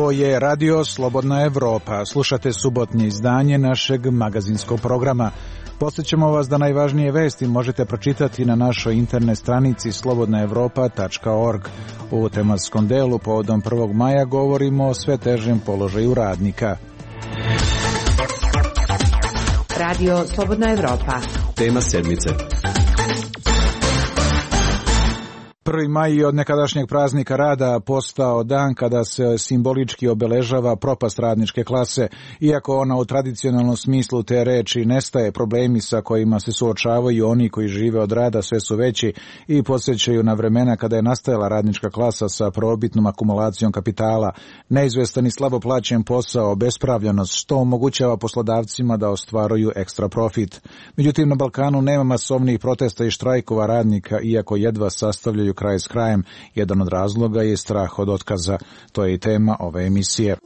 Ovo je Radio Slobodna Evropa. Slušate subotnje izdanje našeg magazinskog programa. Podsjećamo vas da najvažnije vesti možete pročitati na našoj internet stranici slobodnaevropa.org. U tematskom delu povodom 1. maja govorimo o sve težem položaju radnika. Radio Slobodna Evropa. Tema sedmice. 1. maj je od nekadašnjeg praznika rada postao dan kada se simbolički obeležava propast radničke klase. Iako ona u tradicionalnom smislu te reči nestaje, problemi sa kojima se suočavaju oni koji žive od rada sve su veći i podsjećaju na vremena kada je nastajala radnička klasa sa prvobitnom akumulacijom kapitala, neizvestan i slabo plaćen posao, obespravljenost, što omogućava poslodavcima da ostvaruju ekstra profit. Međutim, na Balkanu nema masovnih protesta i štrajkova radnika, iako jedva sastavljaju kraj s krajem. Jedan od razloga je strah od otkaza. To je i tema ove emisije.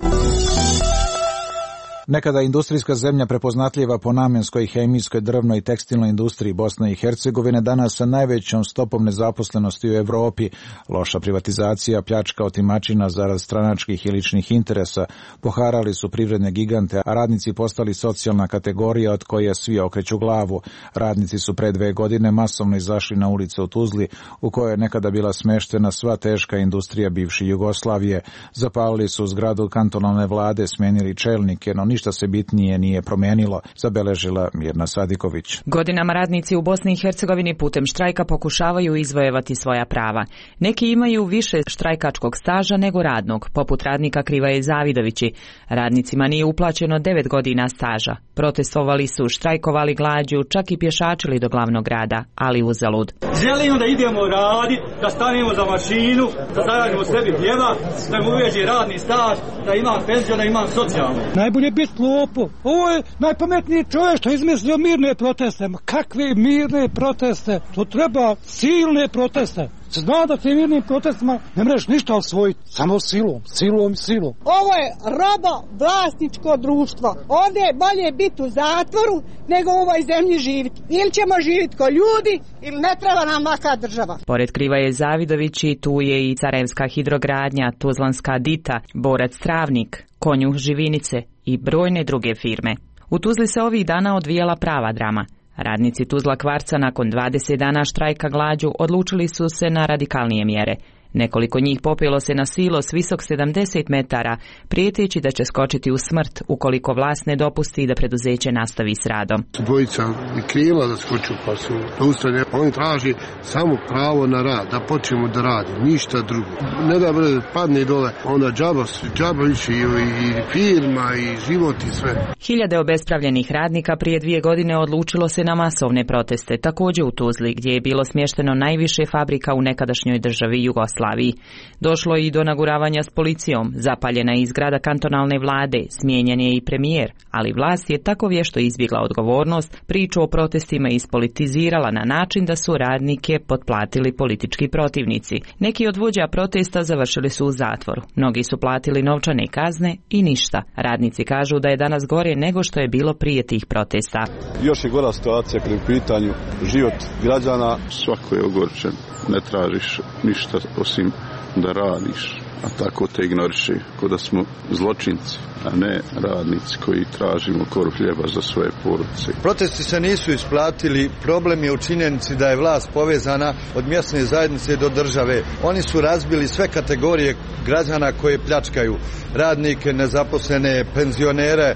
Nekada industrijska zemlja prepoznatljiva po namenskoj, hemijskoj, drvnoj i tekstilnoj industriji Bosne i Hercegovine, danas sa najvećom stopom nezaposlenosti u Evropi. Loša privatizacija, pljačka, otimačina zarad stranačkih i ličnih interesa poharali su privredne gigante, a radnici postali socijalna kategorija od koje svi okreću glavu. Radnici su pre 2 godine masovno izašli na ulice u Tuzli, u kojoj je nekada bila smeštena sva teška industrija bivše Jugoslavije. Zapalili su zgradu kantonalne vlade, smenili čelnike, no ništa se bitnije nije promenilo, zabeležila Mirna Sadiković. Godinama radnici u Bosni i Hercegovini putem štrajka pokušavaju izvojevati svoja prava. Neki imaju više štrajkačkog staža nego radnog, poput radnika Krivaje Zavidovići. Radnicima nije uplaćeno 9 godina staža. Protestovali su, štrajkovali glađu, čak i pješačili do glavnog grada, ali uzalud. Želimo da idemo raditi, da stanemo za mašinu, da zaradimo sebi djela, da mu uveđe radni staž, da imam penziju, da imam socijalnu. Najbolje biti lopo. Ovo je najpametniji čovjek što je izmislio mirne proteste. Ma kakve mirne proteste? To treba silne proteste. Zna da ti mirnim protestima ne mreš ništa osvojiti, samo silom. Ovo je robovlasničko društvo. Ovdje je bolje biti u zatvoru nego u ovoj zemlji živjeti. Ili ćemo živjeti ko ljudi, ili ne treba nam ovakva država. Pored Krivaje Zavidovići tu je i Carevska hidrogradnja, Tuzlanska Dita, Borac Travnik, Konjuh Živinice i brojne druge firme. U Tuzli se ovih dana odvijala prava drama. Radnici Tuzla Kvarca nakon 20 dana štrajka glađu odlučili su se na radikalnije mjere. Nekoliko njih popelo se na silos visok 70 metara, prijeteći da će skočiti u smrt ukoliko vlast ne dopusti da preduzeće nastavi s radom. Dvojica i krila da skoču pa su ustrane. Oni traži samo pravo na rad, da počnemo da radimo, ništa drugo. Ne da padne dole, onda džaba više i firma i život i sve. Hiljade obespravljenih radnika prije 2 godine odlučilo se na masovne proteste, također u Tuzli, gdje je bilo smješteno najviše fabrika u nekadašnjoj državi Jugoslaviji. Došlo je i do naguravanja s policijom, zapaljena je i zgrada kantonalne vlade, smijenjen je i premijer, ali vlast je tako vješto izbjegla odgovornost, priču o protestima ispolitizirala na način da su radnike potplatili politički protivnici. Neki od vođa protesta završili su u zatvoru, mnogi su platili novčane kazne i ništa. Radnici kažu da je danas gore nego što je bilo prije tih protesta. Još je gora situacija kad je u pitanju život građana. Svako je ogorčen, ne tražiš ništa osim da radiš, a tako te ignoriše, ko da smo zločinci, a ne radnici koji tražimo koru hljeba za svoje porodice. Protesti se nisu isplatili, problem je u činjenici da je vlast povezana od mjesne zajednice do države. Oni su razbili sve kategorije građana koje pljačkaju, radnike, nezaposlene, penzionere,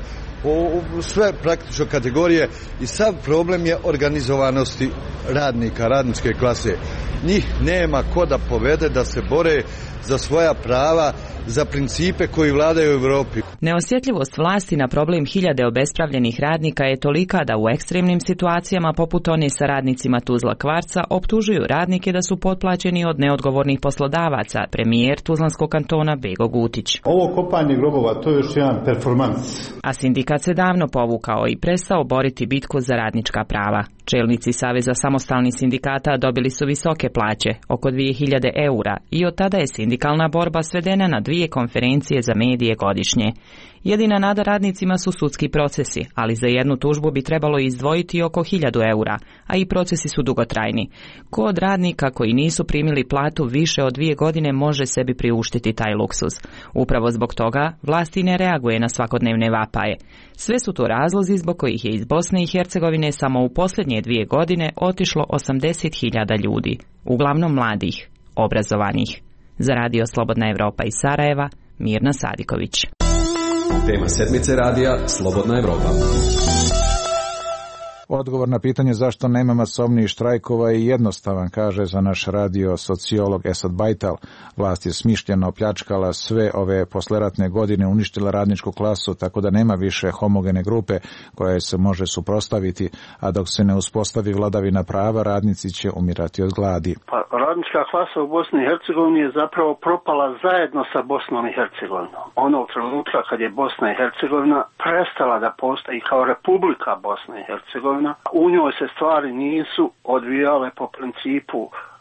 sve praktično kategorije i sav problem je organizovanosti radnika, radničke klase. Njih nema ko da povede da se bore za svoja prava, za principe koji vladaju u Europi. Neosjetljivost vlasti na problem hiljade obespravljenih radnika je tolika da u ekstremnim situacijama poput one sa radnicima Tuzla Kvarca optužuju radnike da su potplaćeni od neodgovornih poslodavaca, premijer Tuzlanskog kantona Bego Gutić. Ovo kopanje grobova to je još jedan performans. A sindikat se davno povukao i prestao boriti bitku za radnička prava. Čelnici Saveza samostalnih sindikata dobili su visoke plaće, oko 2000 eura, i od tada je sindikalna borba svedena na 2 konferencije za medije godišnje. Jedina nada radnicima su sudski procesi, ali za jednu tužbu bi trebalo izdvojiti oko 1000 eura, a i procesi su dugotrajni. Ko od radnika koji nisu primili platu više od 2 godine može sebi priuštiti taj luksuz. Upravo zbog toga vlasti ne reaguje na svakodnevne vapaje. Sve su to razlozi zbog kojih je iz Bosne i Hercegovine samo u posljednje 2 godine otišlo 80.000 ljudi, uglavnom mladih, obrazovanih. Za Radio Slobodna Evropa iz Sarajeva, Mirna Sadiković. Tema sedmice radija Slobodna Evropa. Odgovor na pitanje zašto nema masovnih štrajkova je jednostavan, kaže za naš radio sociolog Esad Bajtal. Vlast je smišljeno opljačkala sve ove posleratne godine, uništila radničku klasu, tako da nema više homogene grupe koja se može suprotstaviti, a dok se ne uspostavi vladavina prava, radnici će umirati od gladi. Pa radnička klasa u Bosni i Hercegovini je zapravo propala zajedno sa Bosnom i Hercegovinom. Onog trenutka kad je Bosna i Hercegovina prestala da postoji kao Republika Bosna i Hercegovina, u njoj se stvari nisu odvijale po principu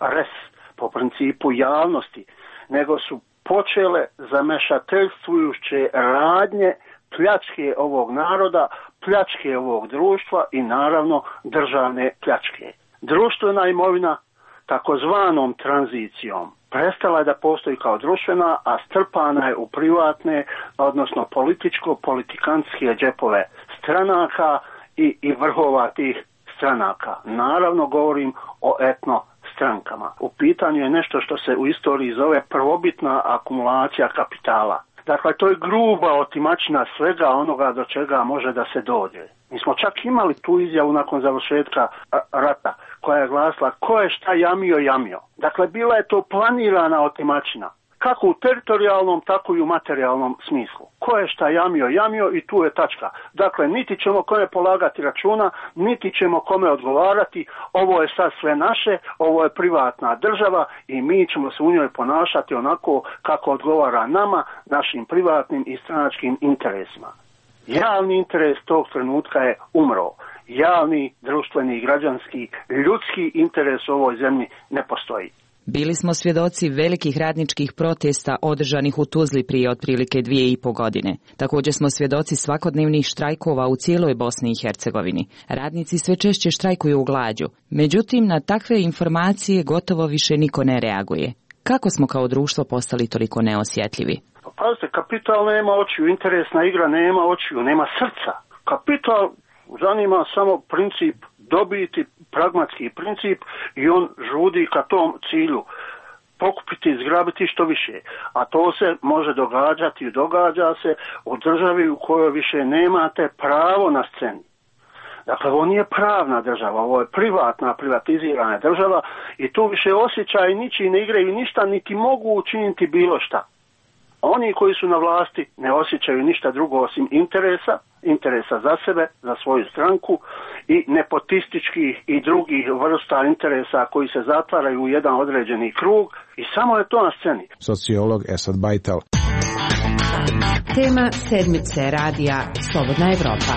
po principu javnosti, nego su počele zamešateljstvujuće radnje pljačke ovog naroda, pljačke ovog društva i naravno državne pljačke. Društvena imovina takozvanom tranzicijom prestala je da postoji kao društvena, a strpana je u privatne, odnosno političko-politikantske džepove stranaka i vrhova tih stranaka. Naravno govorim o etno strankama. U pitanju je nešto što se u istoriji zove prvobitna akumulacija kapitala. Dakle, to je gruba otimačina svega onoga do čega može da se dođe. Mi smo čak imali tu izjavu nakon završetka rata koja je glasila ko je šta jamio. Dakle, bila je to planirana otimačina. Kako u teritorijalnom, tako i u materijalnom smislu. Ko je šta jamio i tu je tačka. Dakle, niti ćemo kome polagati računa, niti ćemo kome odgovarati. Ovo je sad sve naše, ovo je privatna država i mi ćemo se u njoj ponašati onako kako odgovara nama, našim privatnim i stranačkim interesima. Javni interes tog trenutka je umro. Javni, društveni, građanski, ljudski interes u ovoj zemlji ne postoji. Bili smo svjedoci velikih radničkih protesta održanih u Tuzli prije otprilike 2,5 godine. Također smo svjedoci svakodnevnih štrajkova u cijeloj Bosni i Hercegovini. Radnici sve češće štrajkuju u glađu. Međutim, na takve informacije gotovo više niko ne reaguje. Kako smo kao društvo postali toliko neosjetljivi? Pazite, kapital nema očiju, interesna igra nema očiju, nema srca. Kapital zanima samo princip dobiti, pragmatski princip i on žudi ka tom cilju. Pokupiti, zgrabiti što više. A to se može događati i događa se u državi u kojoj više nemate pravo na sceni. Dakle, ovo nije pravna država, ovo je privatizirana država i tu više osjećaji ničiji ne igraju ništa, niti mogu učiniti bilo šta. Oni koji su na vlasti ne osjećaju ništa drugo osim interesa za sebe, za svoju stranku i nepotističkih i drugih vrsta interesa koji se zatvaraju u jedan određeni krug i samo je to na sceni. Sociolog Esad Bajtal. Tema sedmice radija Slobodna Evropa.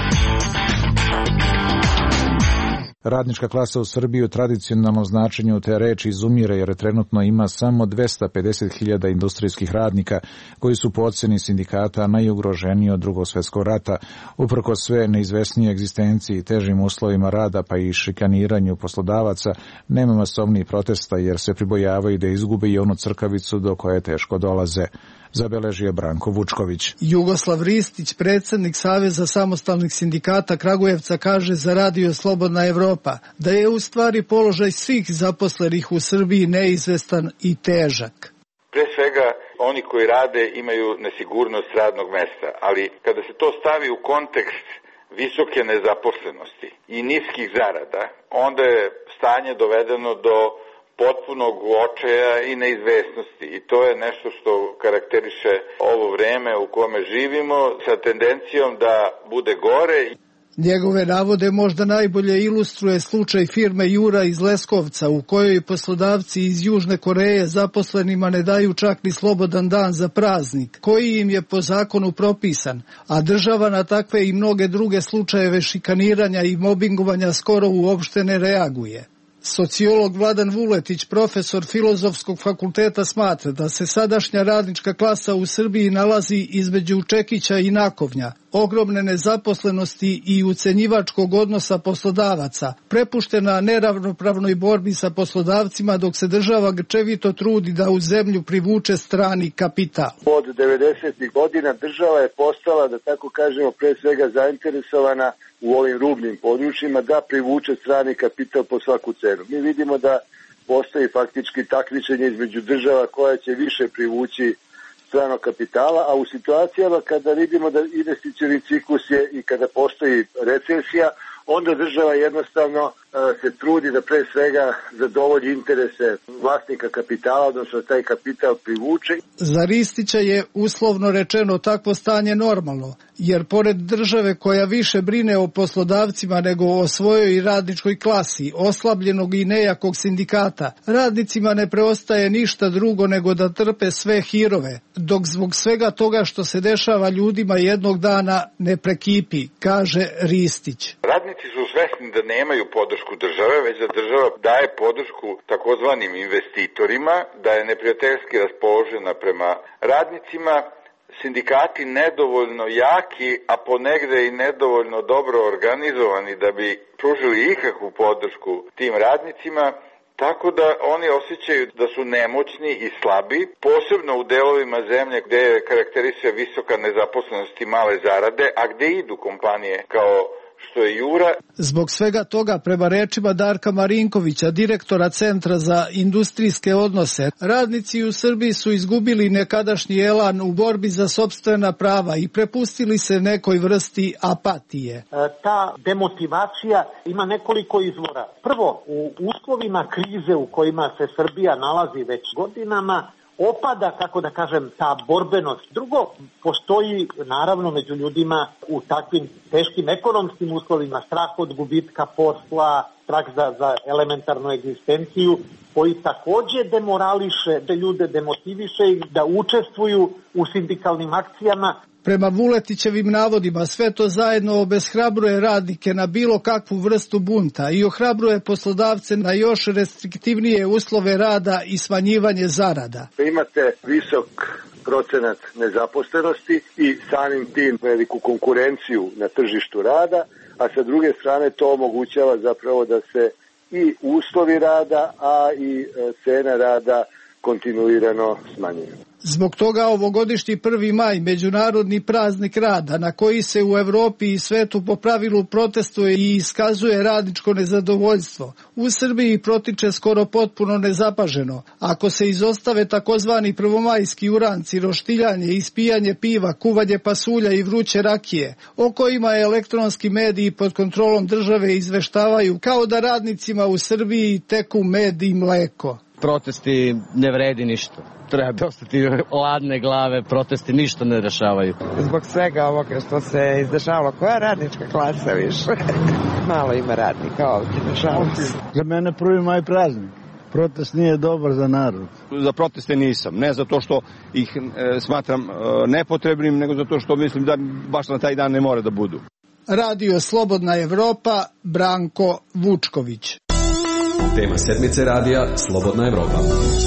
Radnička klasa u Srbiji u tradicionalnom značenju te reči izumire jer trenutno ima samo 250.000 industrijskih radnika koji su po ocjeni sindikata najugroženiji od Drugog svjetskog rata. Uprkos sve neizvesnije egzistenciji i težim uslovima rada pa i šikaniranju poslodavaca nema masovnih protesta jer se pribojavaju da izgube i onu crkavicu do koje teško dolaze. Zabeležio Branko Vučković. Jugoslav Ristić, predsjednik Saveza samostalnih sindikata Kragujevca, kaže za Radio Slobodna Evropa da je u stvari položaj svih zaposlenih u Srbiji neizvestan i težak. Pre svega, oni koji rade imaju nesigurnost radnog mesta, ali kada se to stavi u kontekst visoke nezaposlenosti i niskih zarada, onda je stanje dovedeno do potpunog očaja i neizvesnosti i to je nešto što karakteriše ovo vreme u kome živimo sa tendencijom da bude gore. Njegove navode možda najbolje ilustruje slučaj firme Jura iz Leskovca u kojoj poslodavci iz Južne Koreje zaposlenima ne daju čak ni slobodan dan za praznik, koji im je po zakonu propisan, a država na takve i mnoge druge slučajeve šikaniranja i mobingovanja skoro uopšte ne reaguje. Sociolog Vladan Vuletić, profesor Filozofskog fakulteta, smatra da se sadašnja radnička klasa u Srbiji nalazi između čekića i nakovnja, ogromne nezaposlenosti i ucenjivačkog odnosa poslodavaca, prepuštena neravnopravnoj borbi sa poslodavcima dok se država grčevito trudi da u zemlju privuče strani kapital. Od 90. godina država je postala, da tako kažemo, pre svega zainteresovana u ovim rubnim područjima da privuče strani kapital po svaku cenu. Mi vidimo da postoji faktički takmičenje između država koja će više privući stranog kapitala, a u situacijama kada vidimo da investicioni ciklus je i kada postoji recesija, onda država jednostavno se trudi da pre svega zadovolji interese vlasnika kapitala, odnosno taj kapital privuče. Za Ristića je uslovno rečeno takvo stanje normalno, jer pored države koja više brine o poslodavcima nego o svojoj radničkoj klasi, oslabljenog i nejakog sindikata, radnicima ne preostaje ništa drugo nego da trpe sve hirove, dok zbog svega toga što se dešava ljudima jednog dana ne prekipi, kaže Ristić. Radnici su svesni da nemaju podršku države, već da država daje podršku takozvanim investitorima, da je neprijateljski raspoložena prema radnicima, sindikati nedovoljno jaki, a ponegde i nedovoljno dobro organizovani da bi pružili ikakvu podršku tim radnicima, tako da oni osjećaju da su nemoćni i slabi, posebno u delovima zemlje gde je karakterisuje visoka nezaposlenost i male zarade, a gde idu kompanije kao što je Jura. Zbog svega toga, prema rečima Darka Marinkovića, direktora Centra za industrijske odnose, radnici u Srbiji su izgubili nekadašnji elan u borbi za sopstvena prava i prepustili se nekoj vrsti apatije. Ta demotivacija ima nekoliko izvora. Prvo, u uslovima krize u kojima se Srbija nalazi već godinama, opada, kako da kažem, ta borbenost. Drugo, postoji naravno među ljudima u takvim teškim ekonomskim uslovima strah od gubitka posla, strah za elementarnu egzistenciju, koji takođe demorališe, da ljude demotiviše i da učestvuju u sindikalnim akcijama. Prema Vuletićevim navodima, sve to zajedno obeshrabruje radnike na bilo kakvu vrstu bunta i ohrabruje poslodavce na još restriktivnije uslove rada i smanjivanje zarada. Imate visok procenat nezaposlenosti i samim tim veliku konkurenciju na tržištu rada, a sa druge strane to omogućava zapravo da se i uslovi rada, a i cena rada kontinuirano smanjuju. Zbog toga ovogodišnji 1. maj, međunarodni praznik rada, na koji se u Evropi i svetu po pravilu protestuje i iskazuje radničko nezadovoljstvo, u Srbiji protiče skoro potpuno nezapaženo. Ako se izostave takozvani prvomajski uranci, roštiljanje, ispijanje piva, kuvanje pasulja i vruće rakije, o kojima elektronski mediji pod kontrolom države izveštavaju kao da radnicima u Srbiji teku med i mleko. Protesti ne vredi ništa. Treba ostati ladne glave, protesti ništa ne rešavaju. Zbog svega ovoga što se izdešavalo, koja radnička klasa više? Malo ima radnika ovdje, nažalost. Za mene 1. maj praznik. Protest nije dobar za narod. Za proteste nisam, ne zato što ih smatram nepotrebnim, nego zato što mislim da baš na taj dan ne mora da budu. Radio Slobodna Evropa, Branko Vučković. Tema sedmice radija Slobodna Evropa.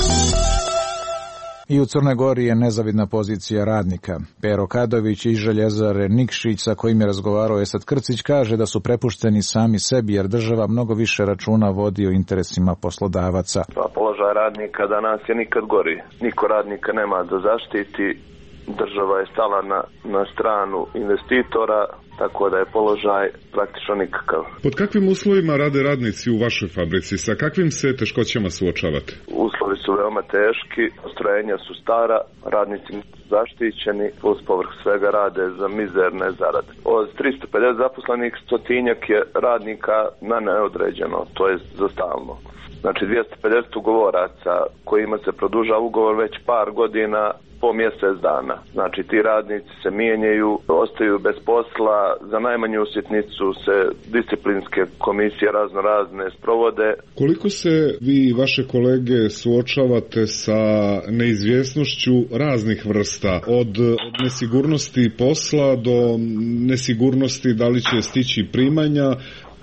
I u Crnoj Gori je nezavidna pozicija radnika. Pero Kadović iz Željezare Nikšić, sa kojim je razgovarao Esad Krcić, kaže da su prepušteni sami sebi jer država mnogo više računa vodi o interesima poslodavaca. Položaj radnika danas je nikad gori. Niko radnika nema da zaštiti. Država je stala na stranu investitora, tako da je položaj praktično nikakav. Pod kakvim uslovima rade radnici u vašoj fabrici? Sa kakvim se teškoćama suočavate? Uslovi su veoma teški, postrojenja su stara, radnici zaštićeni, plus povrh svega rade za mizerne zarade. Od 350 zaposlenih, 100-tinjak je radnika na neodređeno, to je za stalno. Znači 250 ugovoraca kojima se produžava ugovor već par godina po mjesec dana. Znači ti radnici se mijenjaju, ostaju bez posla, za najmanju sitnicu se disciplinske komisije razne sprovode. Koliko se vi i vaše kolege suočavate sa neizvjesnošću raznih vrsta, od nesigurnosti posla do nesigurnosti da li će stići primanja? Pa što se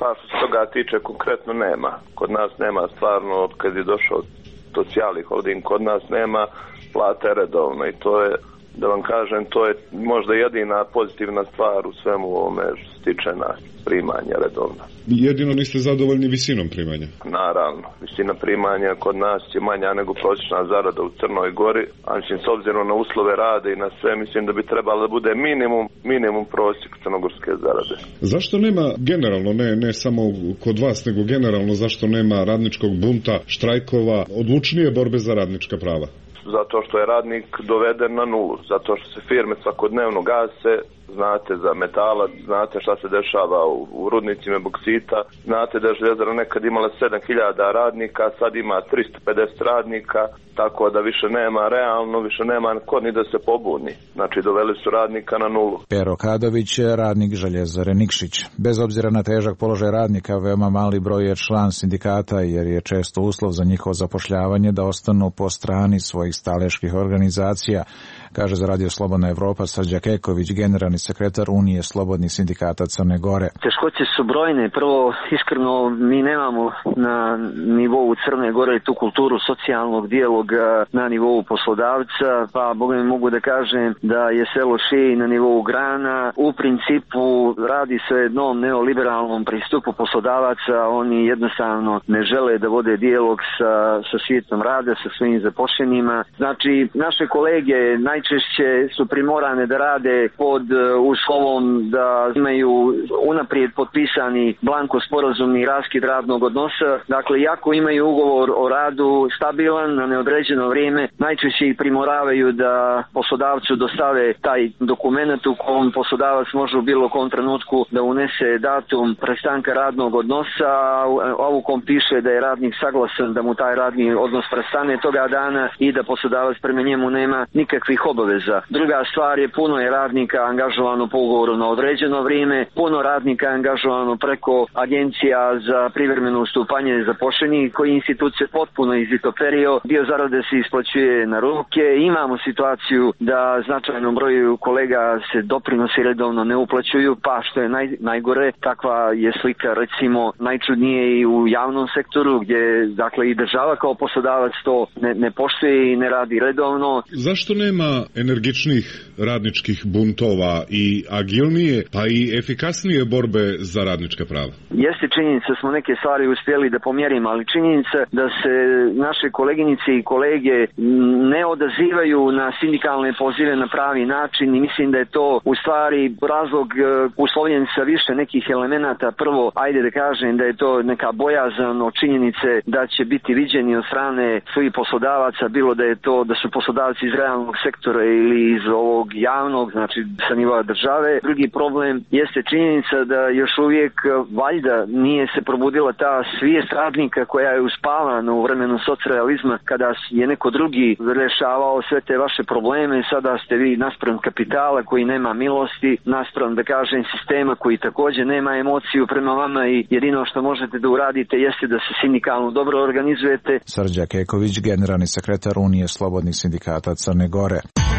toga tiče konkretno nema. Kod nas nema stvarno, kad je došao socijali holding, kod nas nema plate redovno i to je, da vam kažem, to je možda jedina pozitivna stvar u svemu ovome što se tiče nas primanja redovna. Jedino niste zadovoljni visinom primanja? Naravno, visina primanja kod nas je manja nego prosječna zarada u Crnoj Gori, a mislim s obzirom na uslove rada i na sve, mislim da bi trebalo da bude minimum prosjek crnogorske zarade. Zašto nema generalno, ne samo kod vas, nego generalno zašto nema radničkog bunta, štrajkova, odlučnije borbe za radnička prava? Zato što je radnik doveden na nulu, zato što se firme svakodnevno gase, znate za metalac, znate šta se dešava u rudnicima boksita, znate da je Željezara nekad imala 7000 radnika, sad ima 350 radnika, tako da više nema realno, više nema ko ni da se pobuni. Znači doveli su radnika na nulu. Pero Kadović je radnik Željezare Nikšić. Bez obzira na težak položaj radnika, veoma mali broj je član sindikata jer je često uslov za njihovo zapošljavanje da ostanu po strani svojih staleških organizacija, kaže za Radio Slobodna Evropa Srđa Keković, generalni sekretar Unije slobodnih sindikata Crne Gore. Teškoće su brojne. Prvo, iskreno, mi nemamo na nivou Crne Gore tu kulturu socijalnog dijaloga na nivou poslodavca, pa boga mi mogu da kažem da je sve lošije na nivou grana. U principu radi se o jednom neoliberalnom pristupu poslodavaca, oni jednostavno ne žele da vode dijalog sa svijetom rada, sa svojim zaposlenima. Znači, naše kolege najčešće su primorane da rade pod uslovom da imaju unaprijed potpisani blanko sporazumni raskid radnog odnosa. Dakle, iako imaju ugovor o radu stabilan na neodređeno vrijeme, najčešće ih primoravaju da poslodavcu dostave taj dokument u kom poslodavac može u bilo kom trenutku da unese datum prestanka radnog odnosa, a u kom piše da je radnik saglasan da mu taj radni odnos prestane toga dana i da poslodavac prema njemu nema nikakvih obaveza. Druga stvar je, puno je radnika angažovano po ugovoru na određeno vrijeme, puno radnika je angažovano preko agencija za privremeno ustupanje zaposlenih koji institucije potpuno izvitoperio, dio zarade se isplaćuje na ruke. Imamo situaciju da značajnom broju kolega se doprinosi redovno ne uplaćuju, pa što je najgore, takva je slika recimo najčudnije i u javnom sektoru gdje dakle i država kao poslodavac to ne poštuje i ne radi redovno. Zašto nema energičnih radničkih buntova i agilnije pa i efikasnije borbe za radnička prava? Jeste činjenica, smo neke stvari uspjeli da pomjerimo, ali činjenica da se naše koleginice i kolege ne odazivaju na sindikalne pozive na pravi način i mislim da je to u stvari razlog uslovljen sa više nekih elemenata. Prvo, ajde da kažem da je to neka bojazan od činjenice da će biti viđeni od strane svojih poslodavaca, bilo da je to da su poslodavci iz realnog sektora ili iz ovog javnog, znači sa nivoa države. Drugi problem jeste činjenica da još uvijek valjda nije se probudila ta svijest radnika koja je uspavana u vremenu socrealizma kada je neko drugi rješavao sve te vaše probleme. Sada ste vi naspram kapitala koji nema milosti, naspram da kažem sistema koji također nema emociju prema vama i jedino što možete da uradite jeste da se sindikalno dobro organizujete. Srđa Keković, generalni sekretar Unije slobodnih sindikata Crne Gore.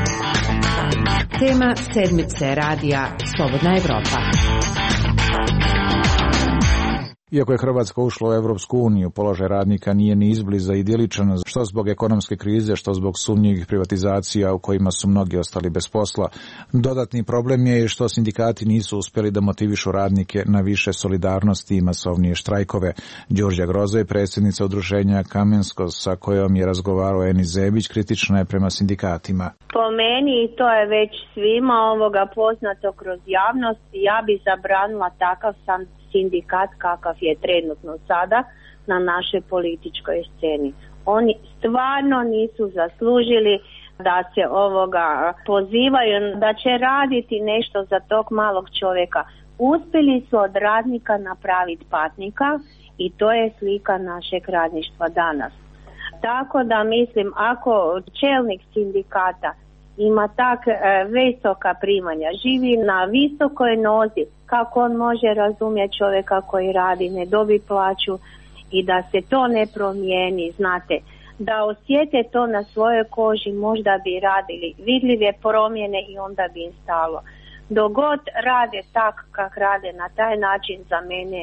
Tema sedmice radija Slobodna Evropa. Iako je Hrvatska ušla u Evropsku uniju, položaj radnika nije ni izbliza idiličan, što zbog ekonomske krize, što zbog sumnjivih privatizacija u kojima su mnogi ostali bez posla. Dodatni problem je što sindikati nisu uspjeli da motivišu radnike na više solidarnosti i masovnije štrajkove. Đurđa Groza je predsjednica udruženja Kamensko, sa kojom je razgovarao Eni Zebić, kritična je prema sindikatima. Po meni to je već svima poznato kroz javnost. Ja bi zabranila takav sindikat kakav je trenutno sada na našoj političkoj sceni. Oni stvarno nisu zaslužili da se pozivaju da će raditi nešto za tog malog čovjeka. Uspjeli su od radnika napraviti patnika i to je slika našeg radništva danas. Tako da mislim, ako čelnik sindikata ima tak visoka primanja, živi na visokoj nozi, kako on može razumjeti čovjeka koji radi, ne dobi plaću i da se to ne promijeni, znate, da osjete to na svojoj koži, možda bi radili vidljive promjene i onda bi im stalo. Dogod rade tak kak rade na taj način, za mene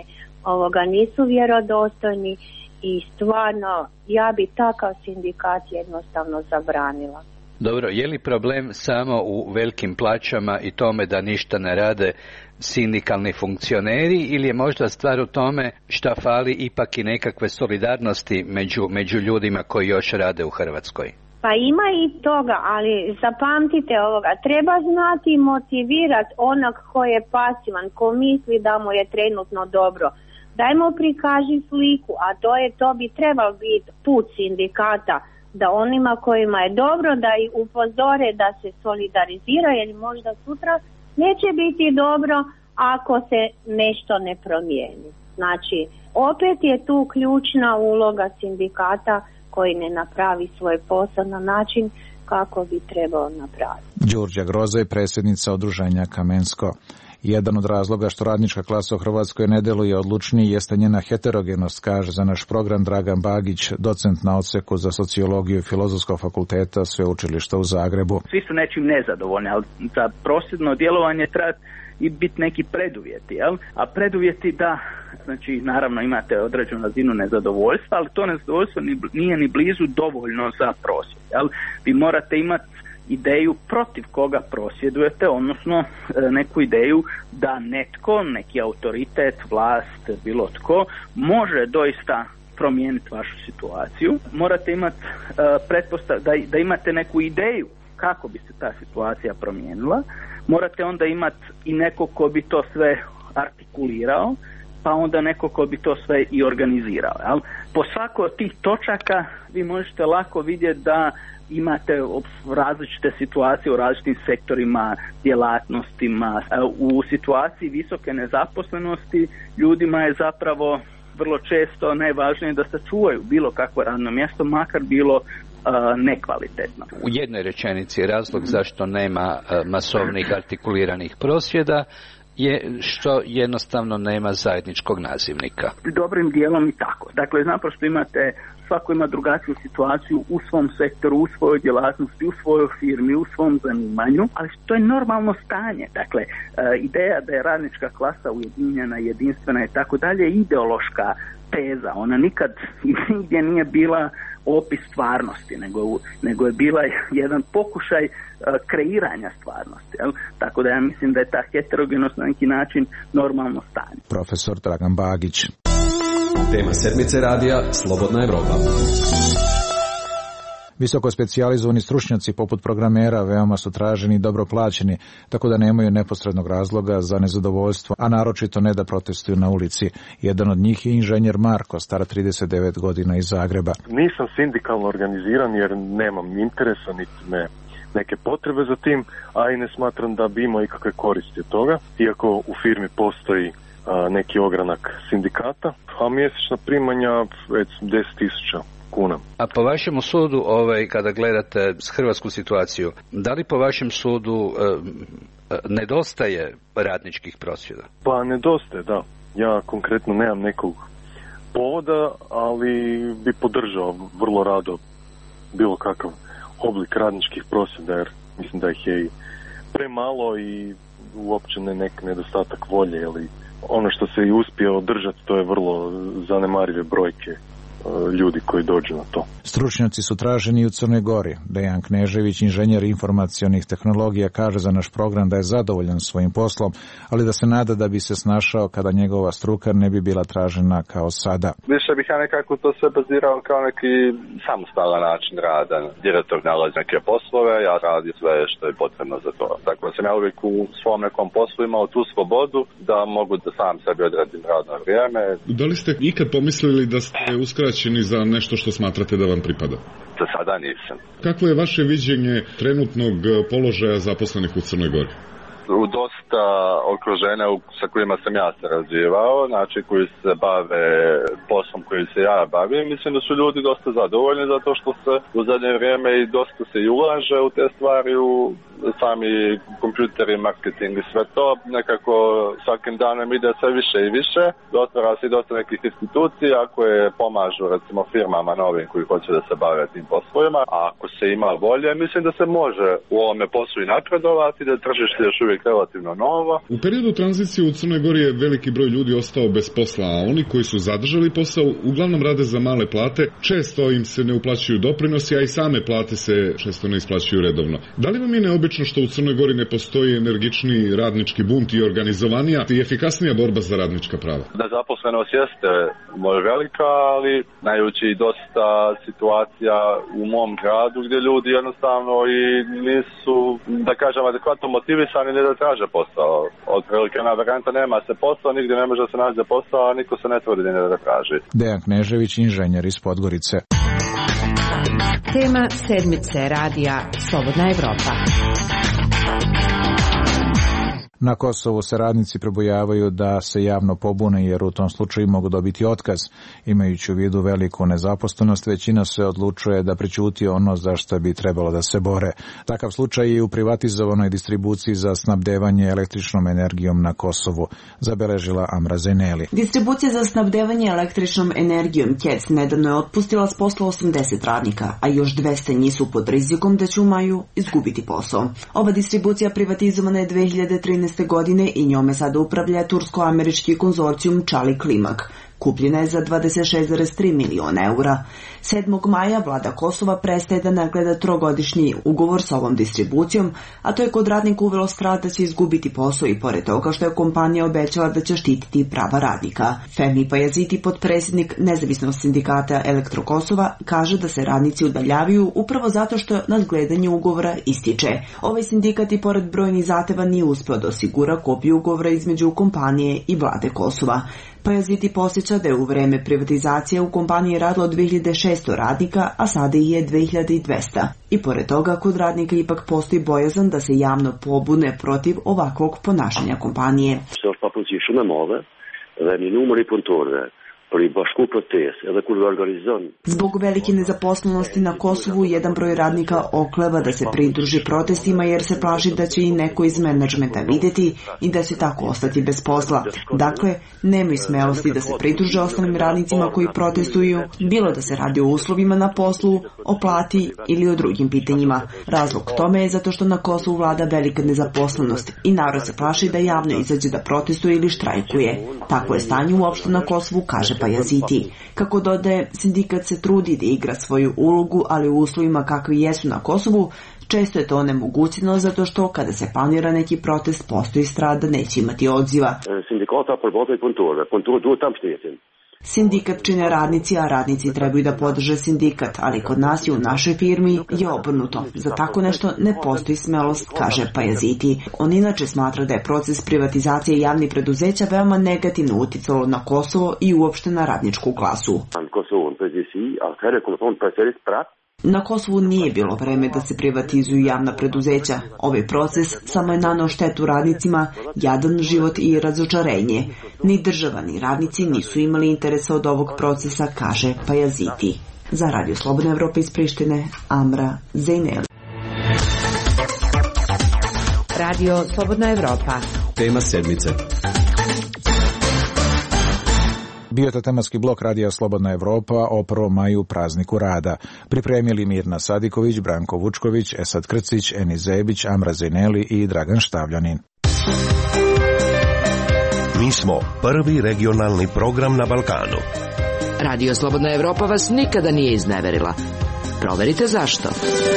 nisu vjerodostojni i stvarno ja bi takav sindikat jednostavno zabranila. Dobro, je li problem samo u velikim plaćama i tome da ništa ne rade sindikalni funkcioneri ili je možda stvar u tome šta fali ipak i nekakve solidarnosti među ljudima koji još rade u Hrvatskoj? Pa ima i toga, ali zapamtite treba znati motivirati onog ko je pasivan, ko misli da mu je trenutno dobro. Dajmo prikaži sliku, a to bi trebao biti put sindikata, da onima kojima je dobro da ih upozore da se solidariziraju, jer možda sutra neće biti dobro ako se nešto ne promijeni. Znači, opet je tu ključna uloga sindikata koji ne napravi svoj posao na način kako bi trebao napraviti. Đurđa Grozaj, predsjednica Udruženja Kamensko. Jedan od razloga što radnička klasa u Hrvatskoj ne deluje odlučniji jeste njena heterogenost, kaže za naš program Dragan Bagić, docent na odseku za sociologiju Filozofskog fakulteta Sveučilišta u Zagrebu. Svi su nečim nezadovoljni, ali za prosvjedno djelovanje treba i biti neki preduvjeti, a preduvjeti da, znači naravno imate određenu razinu nezadovoljstva, ali to nezadovoljstvo nije ni blizu dovoljno za prosvjed. Vi morate imati ideju protiv koga prosvjedujete, odnosno neku ideju da netko, neki autoritet, vlast, bilo tko, može doista promijeniti vašu situaciju. Morate imati da imate neku ideju kako bi se ta situacija promijenila. Morate onda imati i neko ko bi to sve artikulirao, pa onda neko ko bi to sve i organizirao. Po svakoj od tih točaka vi možete lako vidjeti da imate različite situacije u različitim sektorima, djelatnostima. U situaciji visoke nezaposlenosti ljudima je zapravo vrlo često najvažnije da sačuvaju bilo kakvo radno mjesto, makar bilo nekvalitetno. U jednoj rečenici razlog zašto nema masovnih artikuliranih prosvjeda je što jednostavno nema zajedničkog nazivnika. Dobrim dijelom i tako. Dakle, naprosto svako ima drugačiju situaciju u svom sektoru, u svojoj djelatnosti, u svojoj firmi, u svom zanimanju, ali to je normalno stanje. Dakle, ideja da je radnička klasa ujedinjena, jedinstvena i tako dalje je ideološka teza. Ona nikad nigdje nije bila opis stvarnosti, nego je bila jedan pokušaj kreiranja stvarnosti. Tako da ja mislim da je ta heterogenost na neki način normalno stanje. Profesor Dragan Bagić. Tema sedmice radija Slobodna Evropa. Visoko specijalizovani stručnjaci poput programera veoma su traženi i dobro plaćeni, tako da nemaju neposrednog razloga za nezadovoljstvo, a naročito ne da protestuju na ulici. Jedan od njih je inženjer Marko, star 39 godina iz Zagreba. Nisam sindikalno organiziran jer nemam interesa niti neke potrebe za tim, a i ne smatram da bi imao ikakve koristi od toga, iako u firmi postoji neki ogranak sindikata, a mjesečna primanja 10.000 kuna. A po vašem sudu, kada gledate hrvatsku situaciju, da li po vašem sudu nedostaje radničkih prosvjeda? Pa nedostaje, da. Ja konkretno nemam nekog povoda, ali bi podržao vrlo rado bilo kakav oblik radničkih prosvjeda, jer mislim da ih je i premalo i uopće neki nedostatak volje, ili ono što se i uspije održati, to je vrlo zanemarive brojke ljudi koji dođu na to. Stručnjaci su traženi u Crnoj Gori. Dejan Knežević, inženjer informacionih tehnologija, kaže za naš program da je zadovoljan svojim poslom, ali da se nada da bi se snašao kada njegova struka ne bi bila tražena kao sada. Više bih ja nekako to sve bazirao kao neki samostalan način rada. Direktor nalazi neke poslove, ja radi sve što je potrebno za to. Dakle, sam ja uvijek u svom nekom poslu imao tu slobodu da mogu da sam sebi odredim radno vrijeme. Da li ste ikad pomislili da ste uskraćeni za nešto što smatrate da vam pripada? Za sada nisam. Kakvo je vaše viđenje trenutnog položaja zaposlenih u Crnoj Gori? U dosta okruženja sa kojima sam ja sarađivao, znači koji se bave poslom koji se ja bavim, mislim da su ljudi dosta zadovoljni zato što se u zadnje vrijeme i dosta se i ulaže u te stvari u sami kompjuteri, marketing i sve to nekako svakim danom ide sve više i više. Otvara se i dosta nekih institucija koje pomažu recimo firmama novim koji hoće da se bave tim poslovima. A ako se ima volje, mislim da se može u ovome poslu i napredovati, da je tržište još uvijek relativno novo. U periodu tranzicije u Crnoj Gori je veliki broj ljudi ostao bez posla, a oni koji su zadržali posao uglavnom rade za male plate, često im se ne uplaćuju doprinosi, a i same plate se često ne isplaćuju redovno. Da li vam je neobično što u Crnoj Gori ne postoji energičniji radnički bunt i organizovanija i efikasnija borba za radnička prava? Nezaposlenost jeste velika, ali znajući dosta situacija u mom gradu gdje ljudi jednostavno i nisu, da kažem, adekvatno motivisani ni da traže posao. Od prilike na varijanta nema se posao, nigdje ne može da se nađe posao, a niko se ne trudi ni da traži. Dejan Knežević, inženjer iz Podgorice. Tema sedmice radija Slobodna Evropa. Na Kosovu se radnici prebojavaju da se javno pobune jer u tom slučaju mogu dobiti otkaz. Imajući u vidu veliku nezaposlenost, većina se odlučuje da prećuti ono za što bi trebalo da se bore. Takav slučaj je u privatizovanoj distribuciji za snabdevanje električnom energijom na Kosovu, zabeležila Amra Zeneli. Distribucija za snabdevanje električnom energijom KEC nedavno je otpustila s posla 80 radnika, a još 200 njih su pod rizikom da će u maju izgubiti posao. Ova distribucija privatizovana je 2013. godine i njome sada upravlja tursko-američki konzorcijum Čali Klimak. Kupljena je za 26,3 miliona eura. 7. maja vlada Kosova prestaje da nagleda trogodišnji ugovor sa ovom distribucijom, a to je kod radnika uvelo strah da će izgubiti posao i pored toga što je kompanija obećala da će štititi prava radnika. Fehmi Pajaziti, potpredsjednik nezavisnog sindikata Elektro Kosova, kaže da se radnici udaljavaju upravo zato što nadgledanje ugovora ističe. Ovaj sindikat i pored brojnih zahteva nije uspeo da osigura kopiju ugovora između kompanije i vlade Kosova. Pajaziti posjeća da je u vreme privatizacije u kompaniji radilo 2600 radnika, a sada je 2200. I pored toga, kod radnika ipak postoji bojazan da se javno pobune protiv ovakvog ponašanja kompanije. Zbog velike nezaposlenosti na Kosovu jedan broj radnika okleva da se pridruži protestima jer se plaši da će i neko iz menadžmenta vidjeti i da će tako ostati bez posla. Dakle, nemaju smelosti da se pridruže ostalim radnicima koji protestuju, bilo da se radi o uslovima na poslu, o plati ili o drugim pitanjima. Razlog tome je zato što na Kosovu vlada velika nezaposlenost i narod se plaši da javno izađe da protestuje ili štrajkuje. Takvo je stanje uopšte na Kosovu, kaže Pajaziti. Kako dodaje, sindikat se trudi da igra svoju ulogu, ali u uslovima kakvi jesu na Kosovu, često je to onemogućeno zato što kada se planira neki protest postoji strah da neće imati odziva. Sindikat čine radnici, a radnici trebaju da podrže sindikat, ali kod nas i u našoj firmi je obrnuto. Za tako nešto ne postoji smelost, kaže Pajaziti. On inače smatra da je proces privatizacije javnih preduzeća veoma negativno uticalo na Kosovo i uopšte na radničku klasu. Na Kosovu nije bilo vreme da se privatizuju javna preduzeća. Ovaj proces samo je naneo štetu radnicima, jadan život i razočarenje. Ni država ni radnici nisu imali interesa od ovog procesa, kaže Pajaziti. Za Radio Slobodna Evropa iz Prištine, Amra Zeneli. Radio Slobodna Evropa. Tema sedmice. Bio to tematski blok Radija Slobodna Evropa o 1. maju, prazniku rada. Pripremili Mirna Sadiković, Branko Vučković, Esad Krcić, Eni Zebić, Amra Zeneli i Dragan Štavljanin. Mi smo prvi regionalni program na Balkanu. Radio Slobodna Evropa vas nikada nije izneverila. Proverite zašto.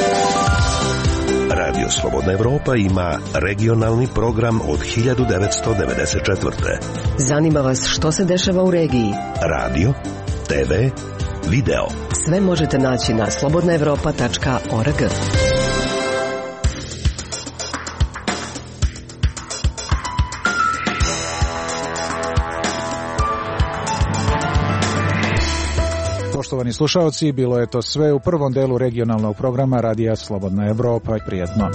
Radio Slobodna Evropa ima regionalni program od 1994. Zanima vas što se dešava u regiji? Radio, TV, video. Sve možete naći na slobodnaevropa.org. Poštovani slušaoci, bilo je to sve u prvom delu regionalnog programa Radija Slobodna Evropa. Prijetno.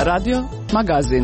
Radio Magazin.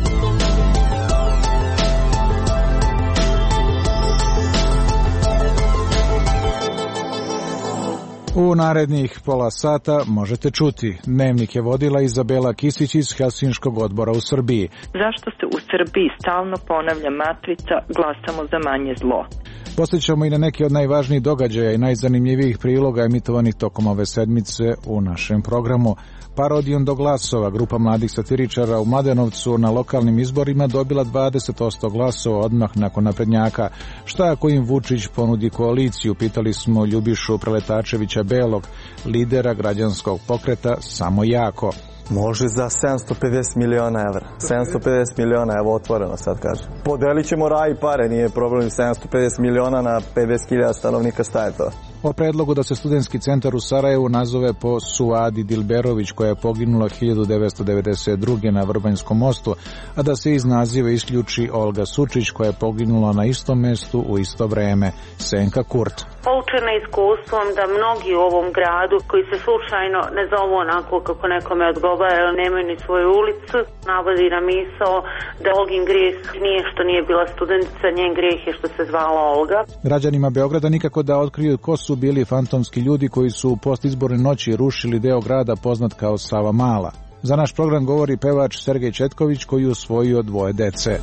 U narednih pola sata možete čuti. Dnevnik je vodila Izabela Kisić iz Helsinškog odbora u Srbiji. Zašto se u Srbiji stalno ponavlja matrica glasamo za manje zlo? Posjećamo i na neke od najvažnijih događaja i najzanimljivijih priloga emitovanih tokom ove sedmice u našem programu. Parodijom do glasova, grupa mladih satiričara u Mladenovcu na lokalnim izborima dobila 20% glasova odmah nakon naprednjaka. Šta ako im Vučić ponudi koaliciju, pitali smo Ljubišu Preletačevića Belog, lidera građanskog pokreta Samo jako. Može za 750 miliona evra. 750 miliona, evo otvoreno sad kaže. Podelit ćemo raj i pare, nije problem. 750 miliona na 50.000 stanovnika, šta je to? O predlogu da se studentski centar u Sarajevu nazove po Suadi Dilberović, koja je poginula 1992. na Vrbanjskom mostu, a da se iz naziva isključi Olga Sučić, koja je poginula na istom mestu u isto vreme. Senka Kurt. Poučena iskustvom da mnogi u ovom gradu koji se slučajno ne zovu onako kako nekome odgovara, nemaju ni svoju ulicu, navodi na misao da Olgin grijeh nije što nije bila studentica, njen grijeh je što se zvala Olga. Građanima Beograda nikako da otkriju ko su bili fantomski ljudi koji su u postizborne noći rušili deo grada poznat kao Savamala. Za naš program govori pevač Sergej Četković, koji je usvojio 2 dece.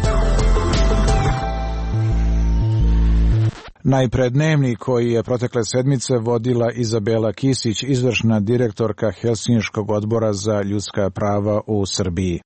Najpre dnevnik koji je protekle sedmice vodila Izabela Kisić, izvršna direktorka Helsinškog odbora za ljudska prava u Srbiji.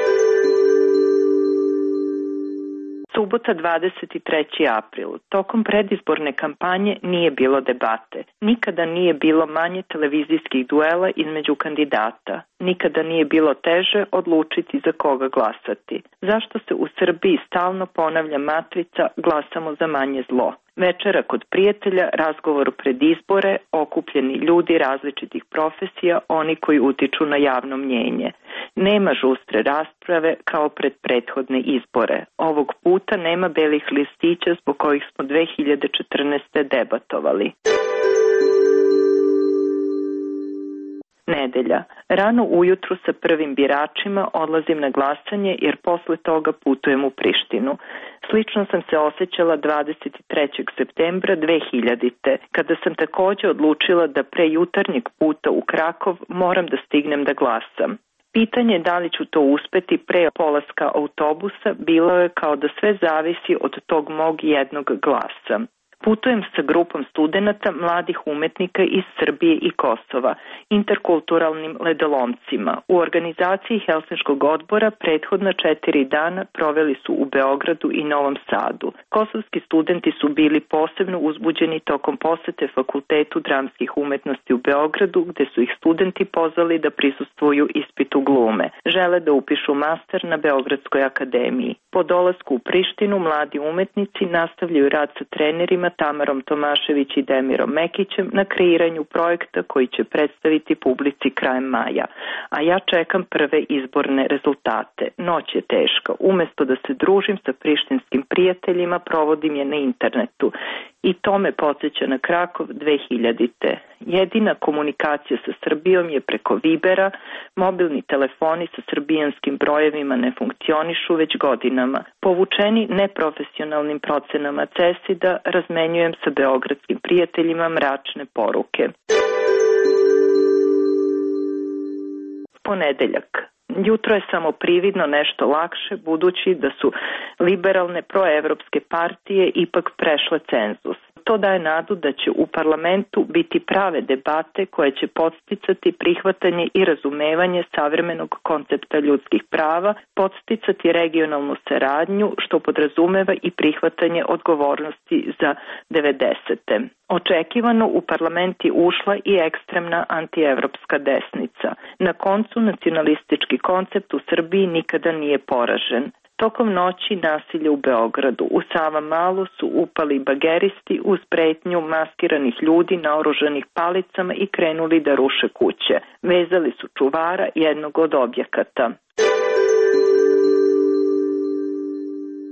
Subota 23. april. Tokom predizborne kampanje nije bilo debate. Nikada nije bilo manje televizijskih duela između kandidata. Nikada nije bilo teže odlučiti za koga glasati. Zašto se u Srbiji stalno ponavlja matrica glasamo za manje zlo? Večera kod prijatelja, razgovor pred izbore, okupljeni ljudi različitih profesija, oni koji utiču na javno mnjenje. Nema žustre rasprave kao pred prethodne izbore. Ovog puta nema belih listića zbog kojih smo 2014. debatovali. Nedelja. Rano ujutru sa prvim biračima odlazim na glasanje jer posle toga putujem u Prištinu. Slično sam se osjećala 23. septembra 2000. kada sam također odlučila da pre jutarnjeg puta u Krakov moram da stignem da glasam. Pitanje da li ću to uspeti pre polaska autobusa bilo je kao da sve zavisi od tog mog jednog glasa. Putujem sa grupom studenata, mladih umetnika iz Srbije i Kosova, interkulturalnim ledolomcima. U organizaciji Helsinškog odbora prethodna 4 dana proveli su u Beogradu i Novom Sadu. Kosovski studenti su bili posebno uzbuđeni tokom posete Fakultetu dramskih umetnosti u Beogradu, gde su ih studenti pozvali da prisustvuju ispitu glume. Žele da upišu master na Beogradskoj akademiji. Po dolasku u Prištinu mladi umetnici nastavljaju rad sa trenerima Tamarom Tomašević i Demirom Mekićem na kreiranju projekta koji će predstaviti publici krajem maja. A ja čekam prve izborne rezultate. Noć je teška. Umesto da se družim sa prištinskim prijateljima, provodim je na internetu. I to me podsjeća na Krakov 2000. Jedina komunikacija sa Srbijom je preko Vibera, mobilni telefoni sa srbijanskim brojevima ne funkcionišu već godinama. Povučeni neprofesionalnim procenama CESID-a razmenjujem sa beogradskim prijateljima mračne poruke. Ponedeljak. Jutro je samo prividno nešto lakše, budući da su liberalne proevropske partije ipak prešle cenzus. To daje nadu da će u parlamentu biti prave debate koje će podsticati prihvatanje i razumevanje savremenog koncepta ljudskih prava, podsticati regionalnu saradnju, što podrazumeva i prihvatanje odgovornosti za 90. Očekivano u parlament je ušla i ekstremna antievropska desnica. Na koncu nacionalistički koncept u Srbiji nikada nije poražen. Tokom noći nasilje u Beogradu. U Savamalu su upali bageristi uz pretnju maskiranih ljudi naoružanih palicama i krenuli da ruše kuće. Vezali su čuvara jednog od objekata.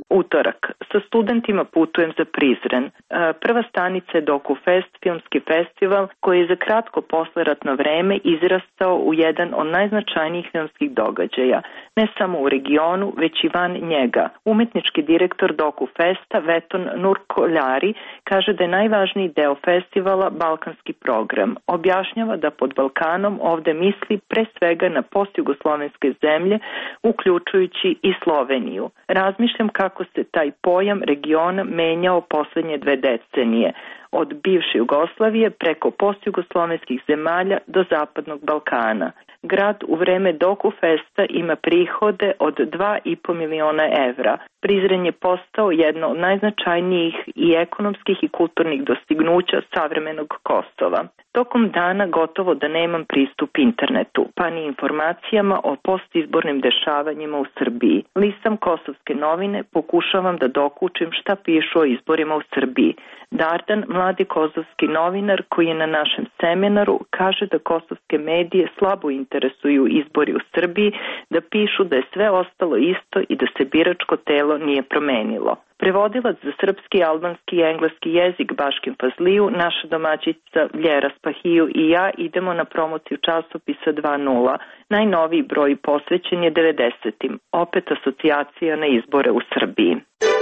Utorak. Sa studentima putujem za Prizren. Prva stanica je DokuFest, filmski festival koji je za kratko posleratno vreme izrastao u jedan od najznačajnijih filmskih događaja, ne samo u regionu, već i van njega. Umetnički direktor DokuFesta Veton Nurkoljari kaže da je najvažniji deo festivala balkanski program. Objašnjava da pod Balkanom ovde misli pre svega na postjugoslovenske zemlje, uključujući i Sloveniju. Razmišljam kako se taj pojam regiona menjao poslednje 2 decenije, od bivše Jugoslavije preko postjugoslovenskih zemalja do Zapadnog Balkana. Grad u vreme DokuFesta ima prihode od 2,5 miliona evra. Prizren je postao jedno od najznačajnijih i ekonomskih i kulturnih dostignuća savremenog Kosova. Tokom dana gotovo da nemam pristup internetu, pa ni informacijama o postizbornim dešavanjima u Srbiji. Listam Kosovske novine, pokušavam da dokučim šta pišu o izborima u Srbiji. Dardan, mladi kosovski novinar koji je na našem seminaru, kaže da kosovske medije slabo interesuju izbori u Srbiji, da pišu da je sve ostalo isto i da se biračko telo nije promenilo. Prevodilac za srpski, albanski i engleski jezik Baškim Fazliju, naša domaćica Vljera Spahiju i ja idemo na promociju časopisa 2.0. Najnoviji broj posvećen je 90. Opet asocijacija na izbore u Srbiji.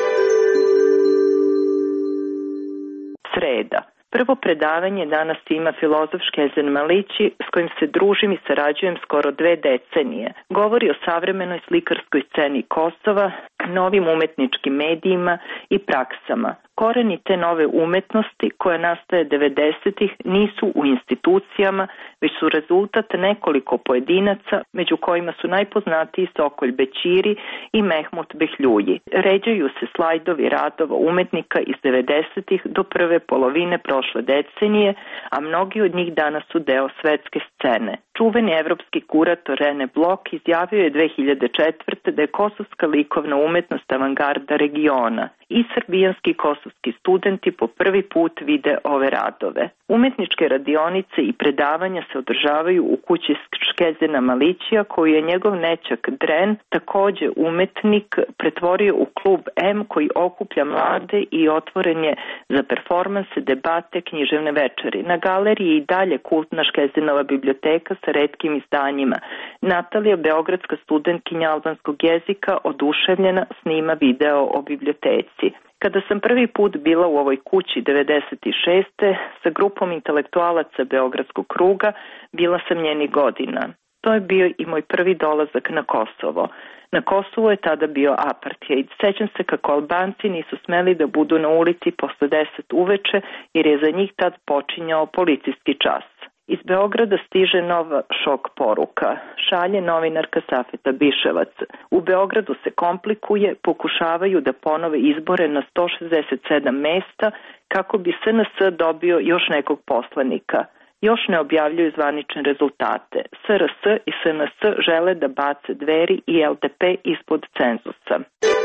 Sreda. Prvo predavanje danas ima filozof Škezen Malići s kojim se družim i sarađujem skoro 2 decenije. Govori o savremenoj slikarskoj sceni Kosova, novim umetničkim medijima i praksama. Koreni te nove umetnosti koja nastaje 90-ih nisu u institucijama, već su rezultat nekoliko pojedinaca, među kojima su najpoznatiji Sokolj Bećiri i Mehmut Behljuji. Ređaju se slajdovi radova umetnika iz 90-ih do prve polovine prošle decenije, a mnogi od njih danas su deo svetske scene. Čuveni evropski kurator Rene Blok izjavio je 2004. da je kosovska likovna umetnost avangarda regiona i srbijanski kosovski studenti po prvi put vide ove radove. Umetničke radionice i predavanja se održavaju u kući Škezena Malićija, koju je njegov nećak Dren, takođe umetnik, pretvorio u klub M koji okuplja mlade i otvoren je za performanse, debate, književne večeri. Na galeriji i dalje kultna Škezenova biblioteka sa retkim izdanjima. Natalija, beogradska studentkinja albanskog jezika, oduševljena snima video o biblioteci. Kada sam prvi put bila u ovoj kući 96. sa grupom intelektualaca Beogradskog kruga, bila sam njenih godina. To je bio i moj prvi dolazak na Kosovo. Na Kosovu je tada bio apartheid. Sećam se kako Albanci nisu smeli da budu na ulici posle 10 uveče jer je za njih tad počinjao policijski čas. Iz Beograda stiže nova šok poruka. Šalje novinarka Safeta Biševac. U Beogradu se komplikuje, pokušavaju da ponove izbore na 167 mesta kako bi SNS dobio još nekog poslanika. Još ne objavljuju zvanične rezultate. SRS i SNS žele da bace Dveri i LDP ispod cenzusa.